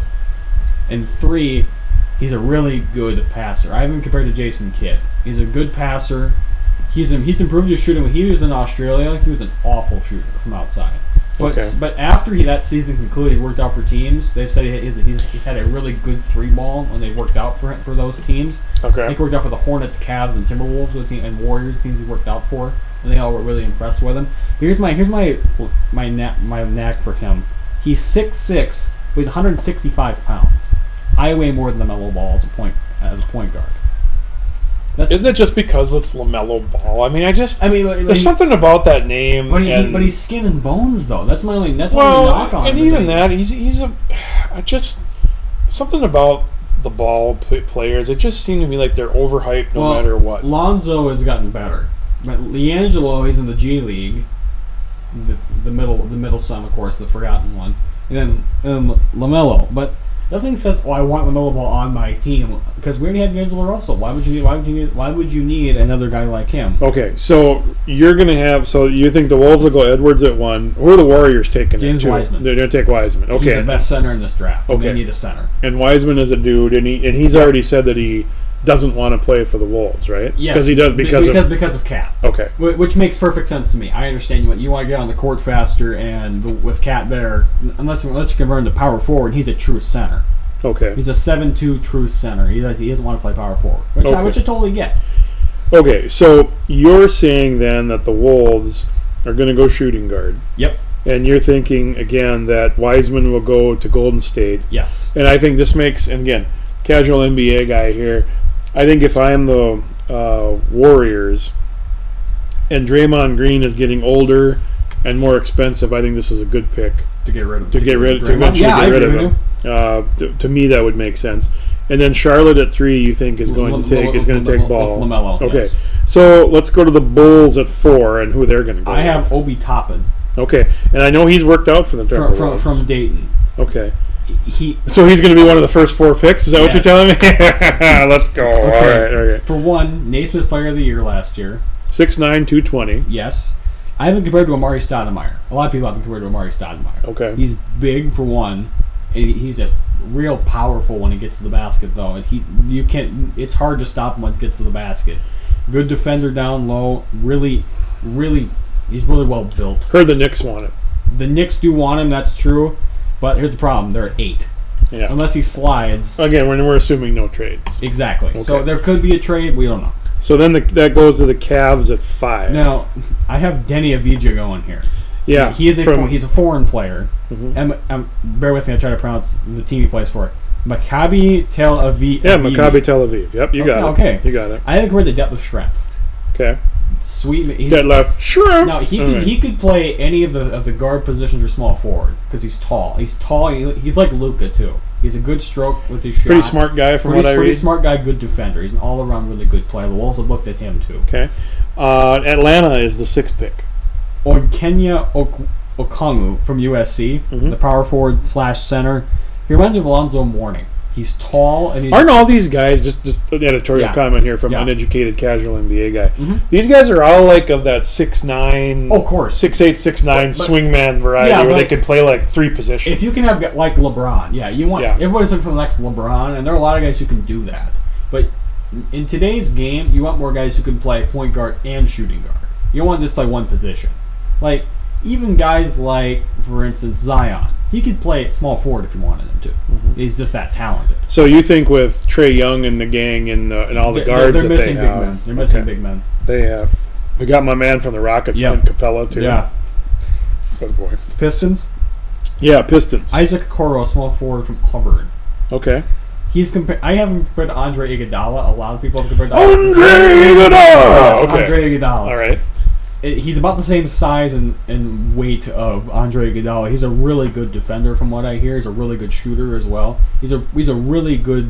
And three, he's a really good passer. I have him compared to Jason Kidd. He's a good passer. He's he's improved his shooting. When he was in Australia, he was an awful shooter from outside. But Okay. but after he that season concluded, he worked out for teams. They've said he's, he's, he's had a really good three ball when they worked out for for those teams. I Okay. think he worked out for the Hornets, Cavs, and Timberwolves, the team, and Warriors teams he worked out for, and they all were really impressed with him. Here's my here's my my knack, my knack for him. He's six six, but he's one hundred sixty-five pounds. I weigh more than LaMelo Ball as a point as a point guard. That's, Isn't it just because it's LaMelo Ball? I mean, I just I mean, but, but there's he, something about that name. but, he, and, but he's skin and bones though. That's my only that's my well, only knock on and him. is even that he's he's a I just something about the Ball p- players. It just seemed to me like they're overhyped no well, matter what. Lonzo has gotten better, but LiAngelo is in the G League, the, the middle the middle son, of course, the forgotten one, and then um, LaMelo. But nothing says, "Oh, I want LaMelo Ball on my team," because we already have D'Angelo Russell. Why would you need? Why would you need? Why would you need another guy like him? Okay, so you're gonna have. So you think the Wolves will go Edwards at one? Who are the Warriors taking? James it to? Wiseman. They're gonna take Wiseman. He's Okay, the best center in this draft. and Okay. They need a center. and Wiseman is a dude, and he and he's already said that he doesn't want to play for the Wolves, right? Yes, because he does be- because, because of because of Cat. okay. Wh- Which makes perfect sense to me. I understand you. You want to get on the court faster, and the, with Cat there, unless unless you convert him to power forward, he's a true center. Okay. He's a seven two true center. He doesn't, he doesn't want to play power forward, which, I, Okay. which I totally get. Okay, so you're saying then that the Wolves are going to go shooting guard, Yep. and you're thinking again that Wiseman will go to Golden State, Yes. and I think this makes, and again, casual N B A guy here. I think if I'm the uh, Warriors, and Draymond Green is getting older and more expensive, I think this is a good pick To get rid of to get rid to Draymond. eventually Yeah, I get rid agree of with him. Uh, to, to me, that would make sense. And then Charlotte at three, you think is going to take is going to take Ball. LaMelo. Okay, Yes. so let's go to the Bulls at four and who they're going to go. I have with. Obi Toppin Okay, and I know he's worked out for the from, from, Timberwolves. from Dayton. Okay, He so he's going to be one of the first four picks. Is that what you're Yes. telling me? Let's go. All right, okay. For one, Naismith Player of the Year last year. Six nine, two twenty. Yes. I haven't compared to Amari Stoudemire. A lot of people have been compared to Amari Stoudemire. Okay. He's big for one, and he- he's a real powerful when he gets to the basket. Though he, you can't. It's hard to stop him when he gets to the basket. Good defender down low. Really, really, he's really well built. Heard the Knicks want it. The Knicks do want him. That's true, but here's the problem: they're at eight. Yeah. Unless he slides. Again, we're, we're assuming no trades. Exactly. So Okay. there could be a trade. We don't know. So then the, that goes to the Cavs at five. Now, I have Denny Avdija going here. yeah, He is a from- for, he's a foreign player. Mhm. And, um, bear with me, I try to pronounce the team he plays for. Maccabi Tel Aviv. yeah, Maccabi Tel Aviv. Yep, you got Okay, it. okay. You got it. I think we're the depth of strength. Okay. Sweet. He, Dead left. Sure. now he All could right. he could play any of the of the guard positions or small forward because he's tall. He's tall. He, he's like Luka too. He's a good stroke with his shot. Pretty smart guy from Pretty, what I pretty read. smart guy, good defender. He's an all around really good player. The Wolves have looked at him too. Okay. Uh, Atlanta is the sixth pick. Or Kenya Ok- Okongwu from U S C, Mhm. the power forward slash center. He reminds me of Alonzo Mourning. He's tall and he's Aren't all these guys, just just an editorial Yeah. comment here from Yeah. uneducated casual N B A guy. Mhm. These guys are all like of that six nine, Oh, of course. six eight, six nine But- but- swingman variety Yeah, where they but- can play like three positions. If you can have gu- like LeBron, yeah, you want Yeah. everybody's looking for the next LeBron, and there are a lot of guys who can do that. But in today's game, you want more guys who can play point guard and shooting guard. You don't want to just play one position. Like, even guys like, for instance, Zion. He could play at small forward if you wanted him to. Mm-hmm. He's just that talented. So you think with Trae Young and the gang and, uh, and all the they're, guards they're that missing they big have, men. They're missing okay. big men. They have. We got my man from the Rockets, Yep. Clint Capella, too. Yeah. Good boy. Pistons. Yeah, Pistons. Isaac Okoro, small forward from Hubbard. Okay. He's compa- I have him compared to Andre Iguodala. A lot of people have compared to Andre Iguodala! Yes, Okay. Andre Iguodala. All right. It, he's about the same size and, and weight of Andre Iguodala. He's a really good defender, from what I hear. He's a really good shooter as well. He's a he's a really good,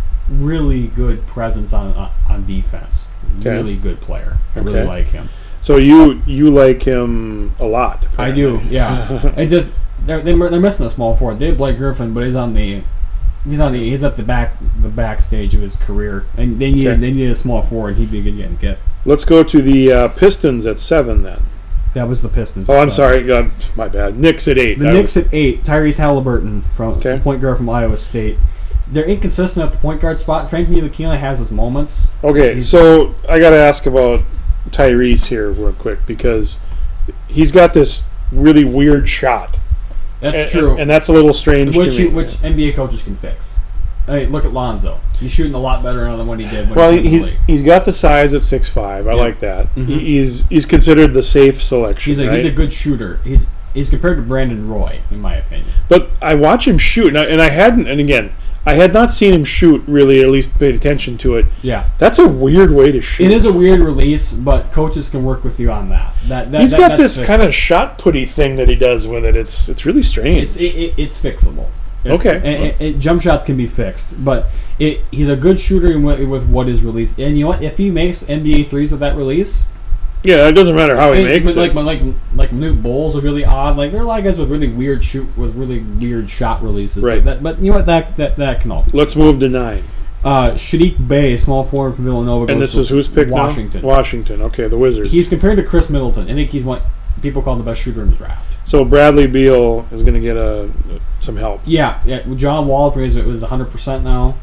really good presence on on, on defense. Okay. Really good player. I Okay. really like him. So you you like him a lot. I do. Yeah. It just they're they're they're missing a small forward. They have Blake Griffin, but he's on the he's on the he's at the back the backstage of his career, and they need Okay. they need a small forward. He'd be a good guy to get. Let's go to the uh, Pistons at seven then. That was the Pistons. Oh, I'm So- sorry. Uh, my bad. Knicks at eight. The That Knicks was- at eight. Tyrese Halliburton from Okay. point guard from Iowa State. They're inconsistent at the point guard spot. Frank Ntilikina has his moments. Okay, He's- so I got to ask about Tyrese here real quick because he's got this really weird shot. That's and, true. And, and that's a little strange which to me. you, which N B A coaches can fix. I mean, look at Lonzo. He's shooting a lot better now than what he did when well, he came in he's the league. he's got the size at six five. I Yeah. like that. Mhm. He, he's he's considered the safe selection, He's a, right? he's a good shooter. He's he's compared to Brandon Roy, in my opinion. But I watch him shoot, and I, and I hadn't. And again, I had not seen him shoot really, or at least paid attention to it. Yeah. That's a weird way to shoot. It is a weird release, but coaches can work with you on that. That, that He's that, got that's this fixable. kind of shot putty thing that he does with it. It's it's really strange. It's it, it, it's fixable. It's, Okay. and, and- and jump shots can be fixed, but it, he's a good shooter with, with what is released. And you know what? If he makes N B A threes with that release, yeah, it doesn't matter how he and makes like it. like like Newt Bowles are really odd. Like there are a lot of guys with really weird shoot with really weird shot releases. Right. That, but you know what? That that that can all be. Let's move to nine. Uh, Shadiq Bey, small forward from Villanova. And goes this to is who's picked now? Washington. Washington. Okay, the Wizards. He's compared to Chris Middleton. I think he's one people call him the best shooter in the draft. so Bradley Beal is going to get a some help. Yeah, yeah. John Wall is was one hundred percent now,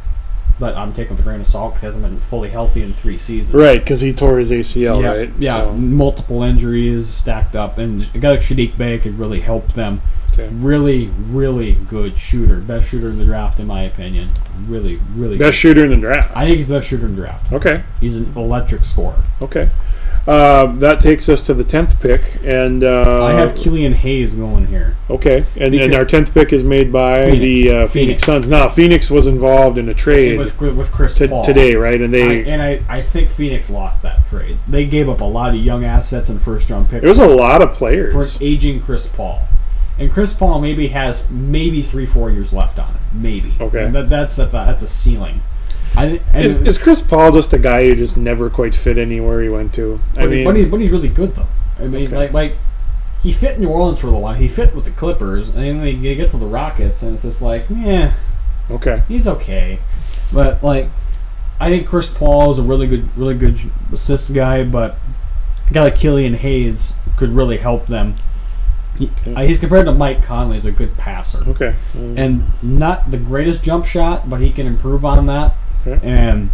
but I'm taking it with a grain of salt because he hasn't been fully healthy in three seasons. Right, because he tore his A C L, yeah, right? yeah. So, Multiple injuries stacked up, and a guy like Shadiq Bey could really help them. okay. Really, really good shooter. Best shooter in the draft, in my opinion. Really, really Best good. shooter in the draft. I think he's the best shooter in the draft. Okay, He's an electric scorer. okay. Uh, that takes us to the tenth pick, and uh, I have Killian Hayes going here. Okay, and, and Because- our tenth pick is made by Phoenix. the uh, Phoenix. Phoenix. Suns. Now, Phoenix was involved in a trade With, with Chris t- Paul. today, right? And I, they and I, I think Phoenix lost that trade. They gave up a lot of young assets and first round picks there was a lot of for an players. aging Chris Paul. And Chris Paul maybe has maybe three, four years left on it. Maybe. Okay. And that, that's a, that's a ceiling. I, and, Is, is Chris Paul just a guy who just never quite fit anywhere he went to? I but, he- mean, but, he, but he's really good though. I mean, Okay. like like he fit in New Orleans for a little while. He fit with the Clippers, and then he gets to the Rockets, and it's just like, yeah, okay, he's okay. But like, I think Chris Paul is a really good, really good assist guy. But a guy like Killian Hayes could really help them. He, Okay. uh, he's compared to Mike Conley as a good passer, okay. Um, and not the greatest jump shot, but he can improve on that. Okay. And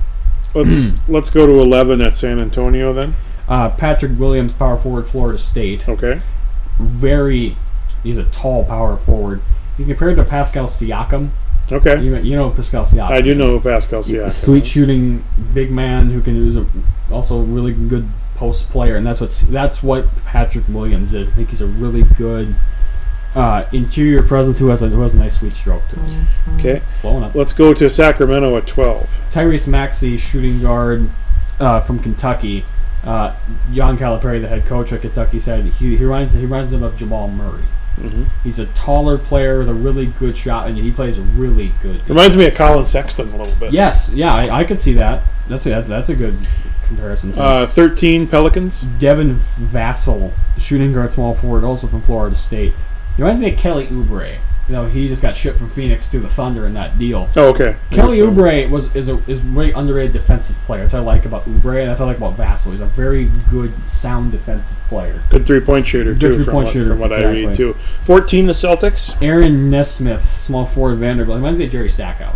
let's let's go to eleven at San Antonio then. uh, Patrick Williams, power forward, Florida State. Okay, Very, he's a tall power forward. He's compared to Pascal Siakam. okay. You, you know who Pascal Siakam I do is. know Pascal He's a Siakam. sweet shooting big man who can is a, also a really good post player, and that's what that's what Patrick Williams is. I think he's a really good uh, interior presence who has a who has a nice sweet stroke to him. Okay, Blowing up. let's go to Sacramento at twelve. Tyrese Maxey, shooting guard uh, from Kentucky. Uh, John Calipari, the head coach at Kentucky, said he, he reminds he reminds him of Jamal Murray. Mm-hmm. He's a taller player with a really good shot, and he plays really good. Reminds me of Colin Sexton a little bit. Yes, yeah, I, I could see that. That's a, that's that's a good comparison. To Uh, thirteen Pelicans. Devin Vassell, shooting guard, small forward, also from Florida State. He reminds me of Kelly Oubre. You know, he just got shipped from Phoenix to the Thunder in that deal. Oh, okay. Kelly That's fine. Oubre was is a is a really underrated defensive player. That's what I like about Oubre, and that's what I like about Vassell. He's a very good, sound defensive player. Good three point shooter Good too. three-point from what, shooter, from what I read exactly. too. Fourteen the Celtics. Aaron Nesmith, small forward, Vanderbilt. He reminds me of Jerry Stackhouse.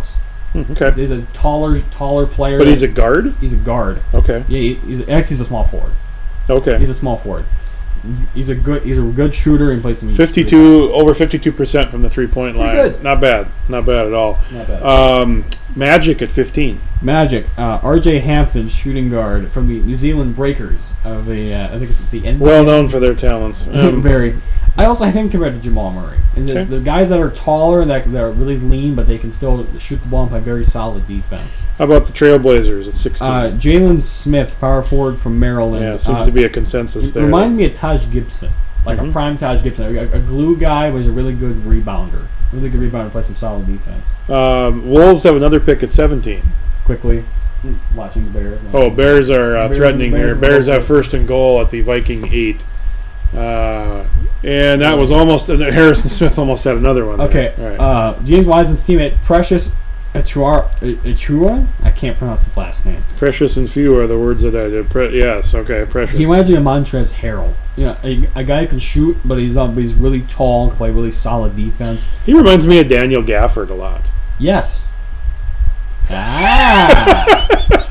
Hmm, okay. He's a taller, taller player. But he's a guard? he's a guard. Okay. Yeah, he, he's actually he's a small forward. Okay. He's a small forward. He's a good. He's a good shooter and plays some. fifty-two over fifty-two percent from the three-point line. Pretty good. Not bad. Not bad at all. Not bad. Um, Magic at fifteen. Magic. Uh, R J Hampton, shooting guard from the New Zealand Breakers of the. Uh, I think it's the N B A. Well known for their talents. Um, Very. I also have him compared to Jamal Murray. And Okay. the, the guys that are taller, that, that are really lean, but they can still shoot the ball and play very solid defense. how about the Trailblazers at sixteen? Uh, Jalen Smith, power forward from Maryland. yeah, seems uh, to be a consensus there. Remind me of Taj Gibson, like Mhm. a prime Taj Gibson, a, a glue guy, but he's a really good rebounder. Really good rebounder, play some solid defense. Um, Wolves have another pick at seventeen. Quickly, watching the Bears. Oh, Bears are uh, Bears- threatening Bears here. are Bears both have good. first and goal at the Viking eight. Uh, and that was almost, and Harrison Smith almost had another one. there. Okay, All right. uh, James Wiseman's teammate, Precious Achua, Achua? I can't pronounce his last name. Precious and few are the words that I did. Pre- yes, okay, Precious. He reminds me of Montrezl Harrell. Yeah, a, a guy who can shoot, but he's uh, but he's really tall and can play really solid defense. He reminds me of Daniel Gafford a lot. Yes. Ah.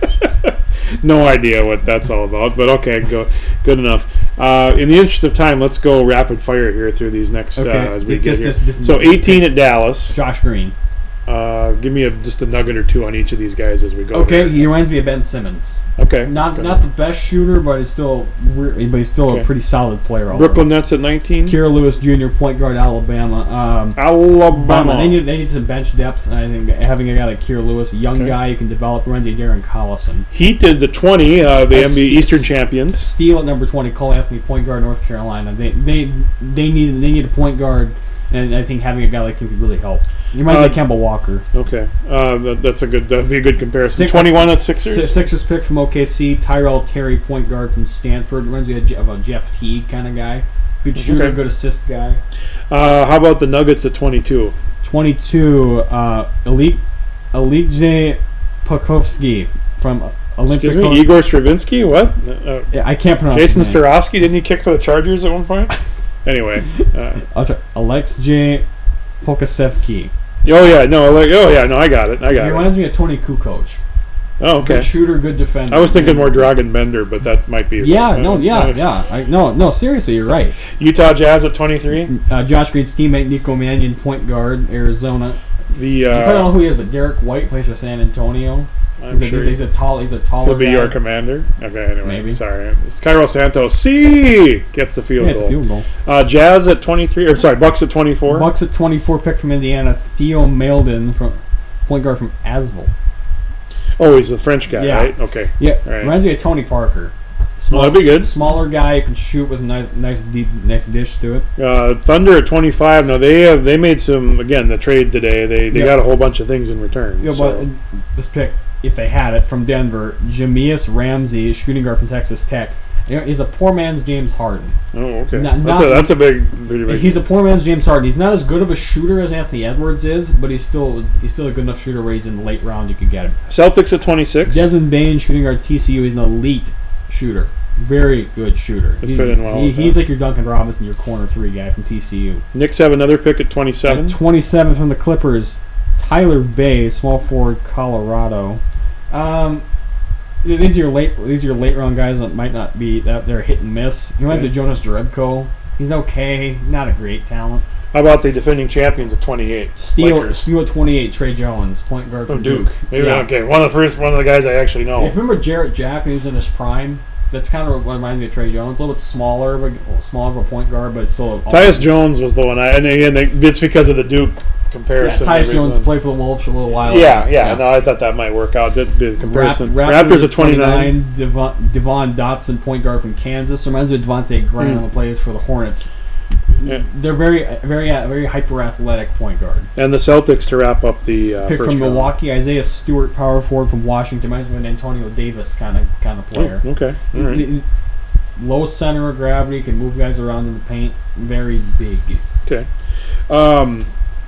No idea what that's all about, but okay, go, good enough. Uh, in the interest of time, let's go rapid fire here through these next Okay, uh, as we just- get just- here. just- just- so eighteen at Dallas. Josh Green. Uh, give me a, just a nugget or two on each of these guys as we go. Okay, here. he reminds me of Ben Simmons. Okay. Not Good. not the best shooter, but he's still re- but he's still Okay. a pretty solid player. all Brooklyn around. Nets at nineteen. Kira Lewis Junior, point guard, Alabama. Um, Alabama. They need they need some bench depth, and I think having a guy like Kira Lewis, a young Okay. guy who can develop, reminds me of Darren Collison. Heat did the twenty, uh, the Uh, N B A Ste- Eastern champions. Steele at number twenty, Cole Anthony, point guard, North Carolina. They they they need they need a point guard, and I think having a guy like him could really help. You might Uh, like Kemba Walker. Okay, uh, that, that's a good. That'd be a good comparison. Six- Twenty-one at Si- Sixers. Sixers pick from O K C, Tyrell Terry, point guard from Stanford. Reminds me of Je- of a Jeff Teague kind of guy. Good shooter, Okay. good assist guy. Uh, how about the Nuggets at twenty-two? twenty-two, uh, Elite Elite Pokovsky from Excuse Olympiacos. me, Igor Stravinsky. What? Uh, Yeah, I can't pronounce Jason his name. Starofsky, didn't he kick for the Chargers at one point? Anyway. Uh, I'll try. Alex J. Pokasevsky. oh yeah, no, like oh yeah, no, I got it, I He got it. reminds me of Tony Kukoc. Oh okay. Good shooter, good defender. I was thinking more Dragon Bender, but that might be. Yeah, uh, no, yeah, uh, yeah. I, no, no, seriously, you're right. Utah Jazz at twenty-three. Uh, Josh Green's teammate, Nico Mannion, point guard, Arizona. The You probably don't know uh, who he is, but Derek White plays for San Antonio. I'm He's, sure a, he's, a, he's a tall, he's a taller he'll be guy. your commander. Okay, anyway, Maybe. sorry. It's Cairo Santos. C gets the field Yeah, it's a goal. field goal. Uh, Jazz at twenty-three, or sorry, Bucks at twenty-four. Bucks at twenty-four, pick from Indiana, Theo Maildon, from point guard from Asvel. Oh, he's a French guy, Yeah. right? Okay. Yeah, All right. reminds me of Tony Parker. Well, that'd be good. Smaller guy who can shoot with a nice, nice deep, nice dish to it. Uh, Thunder at twenty-five. Now they have they made some again the trade today. They they Yeah. got a whole bunch of things in return. Yeah, so. but this pick, if they had it, from Denver, Jameis Ramsey, shooting guard from Texas Tech. You know, he's a poor man's James Harden. Oh, okay. Not- that's not- a that's a big. pretty big He's a poor man's James Harden. He's not as good of a shooter as Anthony Edwards is, but he's still he's still a good enough shooter where he's in the late round you could get him. Celtics at twenty-six. Desmond Bain, shooting guard T C U, he's an elite shooter. Very good shooter. Would He- fit in well he- with he's that. like your Duncan Robinson, your corner three guy from T C U. Knicks have another pick at twenty-seven. At twenty-seven from the Clippers, Tyler Bay, small forward, Colorado. Um, these are your late these are your late round guys that might not be that they're hit and miss. He reminds me Okay. of Jonas Jerebko. He's okay, not a great talent. How about the defending champions at twenty-eight? Steele, Lakers. Steele at twenty-eight, Trey Jones, point guard From from Duke. Duke. Maybe Yeah. okay. One of the first one of the guys I actually know. If you remember Jarrett Jack when he was in his prime, that's kind of what reminded me of Trey Jones. A little bit smaller of a well, smaller of a point guard, but still. A, Tyus Jones was the one I and again they- it's because of the Duke Yeah, comparison. Tyus and Jones everything. played for the Wolves for a little while. Yeah, yeah, No, I thought that might work out. The, the comparison. Rap- Raptors, at twenty-nine. Devon, Devon Dotson, point guard from Kansas. Reminds me of Devontae Graham, Mm. who plays for the Hornets. Yeah. They're very, very, very hyper athletic point guard. And the Celtics to wrap up the uh, Pick first from round. Milwaukee, Isaiah Stewart, power forward from Washington. Reminds me of an Antonio Davis kind of kind of player. Oh, okay. All right. He's low center of gravity, can move guys around in the paint. Very big. Okay. Um,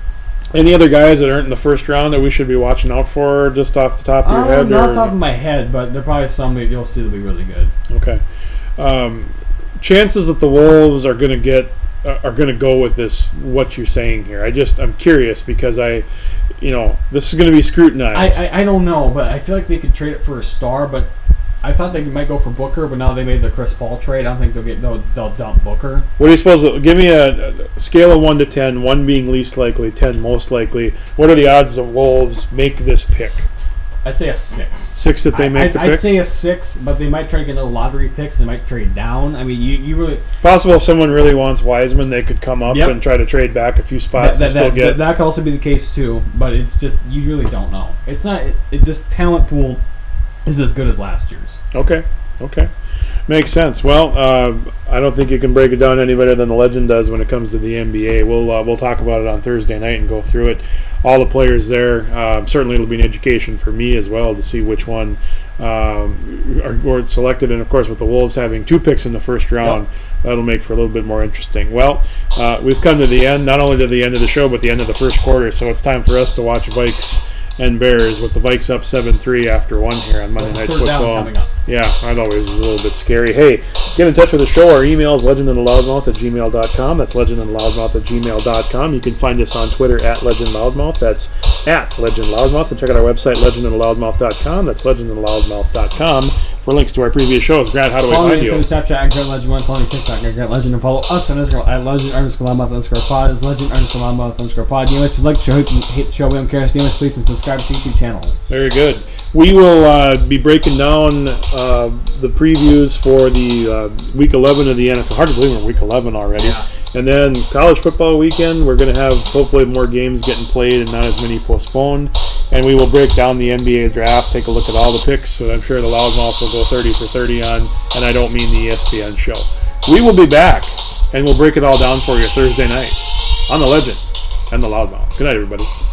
any other guys that aren't in the first round that we should be watching out for, just off the top of your Um, head? not off or- the top of my head, but there are probably some that you'll see that'll be really good. Okay. Um, chances that the Wolves are going to get are going to go with this, what you're saying here. I just, I'm curious because I, you know, this is going to be scrutinized. I, I I don't know, but I feel like they could trade it for a star, but I thought they might go for Booker, but now they made the Chris Paul trade. I don't think they'll get they'll, they'll dump Booker. What do you suppose? Give me a, a scale of one to ten, one being least likely, ten most likely. What are the odds the Wolves make this pick? I'd say a six. Six that they I, make I'd, the pick? I'd say a six, but they might try to get another lottery picks. They might trade down. I mean, you, you really... Possible if someone really wants Wiseman, they could come up Yep. and try to trade back a few spots that, and that, still that, get... that, that could also be the case, too, but it's just, you really don't know. It's not... It, it, this talent pool is as good as last year's. Okay, okay. Makes sense. Well, uh, I don't think you can break it down any better than the Legend does when it comes to the N B A. We'll uh, we'll talk about it on Thursday night and go through it. All the players there. Uh, certainly, it'll be an education for me as well to see which one um, are, are selected. And of course, with the Wolves having two picks in the first round, yep. that'll make for a little bit more interesting. Well, uh, we've come to the end, not only to the end of the show, but the end of the first quarter. So it's time for us to watch Vikes and Bears, with the Vikes up seven three after one here on Monday Night Third Football. Down coming up. Yeah, that always is a little bit scary. Hey, get in touch with the show. Our email is legendandtheloudmouth at gmail dot com. That's legendandtheloudmouth at gmail dot com. You can find us on Twitter at legendloudmouth. That's at legendloudmouth. And check out our website, legendandtheloudmouth dot com. That's legendandtheloudmouth dot com for links to our previous shows. Grant, how do we follow find me you? on Snapchat at Grant Legend one. Follow me on TikTok at Grant Legend, and follow us on Instagram at legend underscore loudmouth underscore pod. It's legend underscore loudmouth underscore pod. You guys like the show, you can hate the show. We don't care. Stay with us, please, and subscribe to the YouTube channel. Very good. We will uh, be breaking down uh, the previews for the uh, week eleven of the N F L. Hard to believe we're in week eleven already. Yeah. And then college football weekend, we're going to have hopefully more games getting played and not as many postponed. And we will break down the N B A draft, take a look at all the picks. So I'm sure the Loudmouth will go thirty for thirty on, and I don't mean the E S P N show. We will be back, and we'll break it all down for you Thursday night on the Legend and the Loudmouth. Good night, everybody.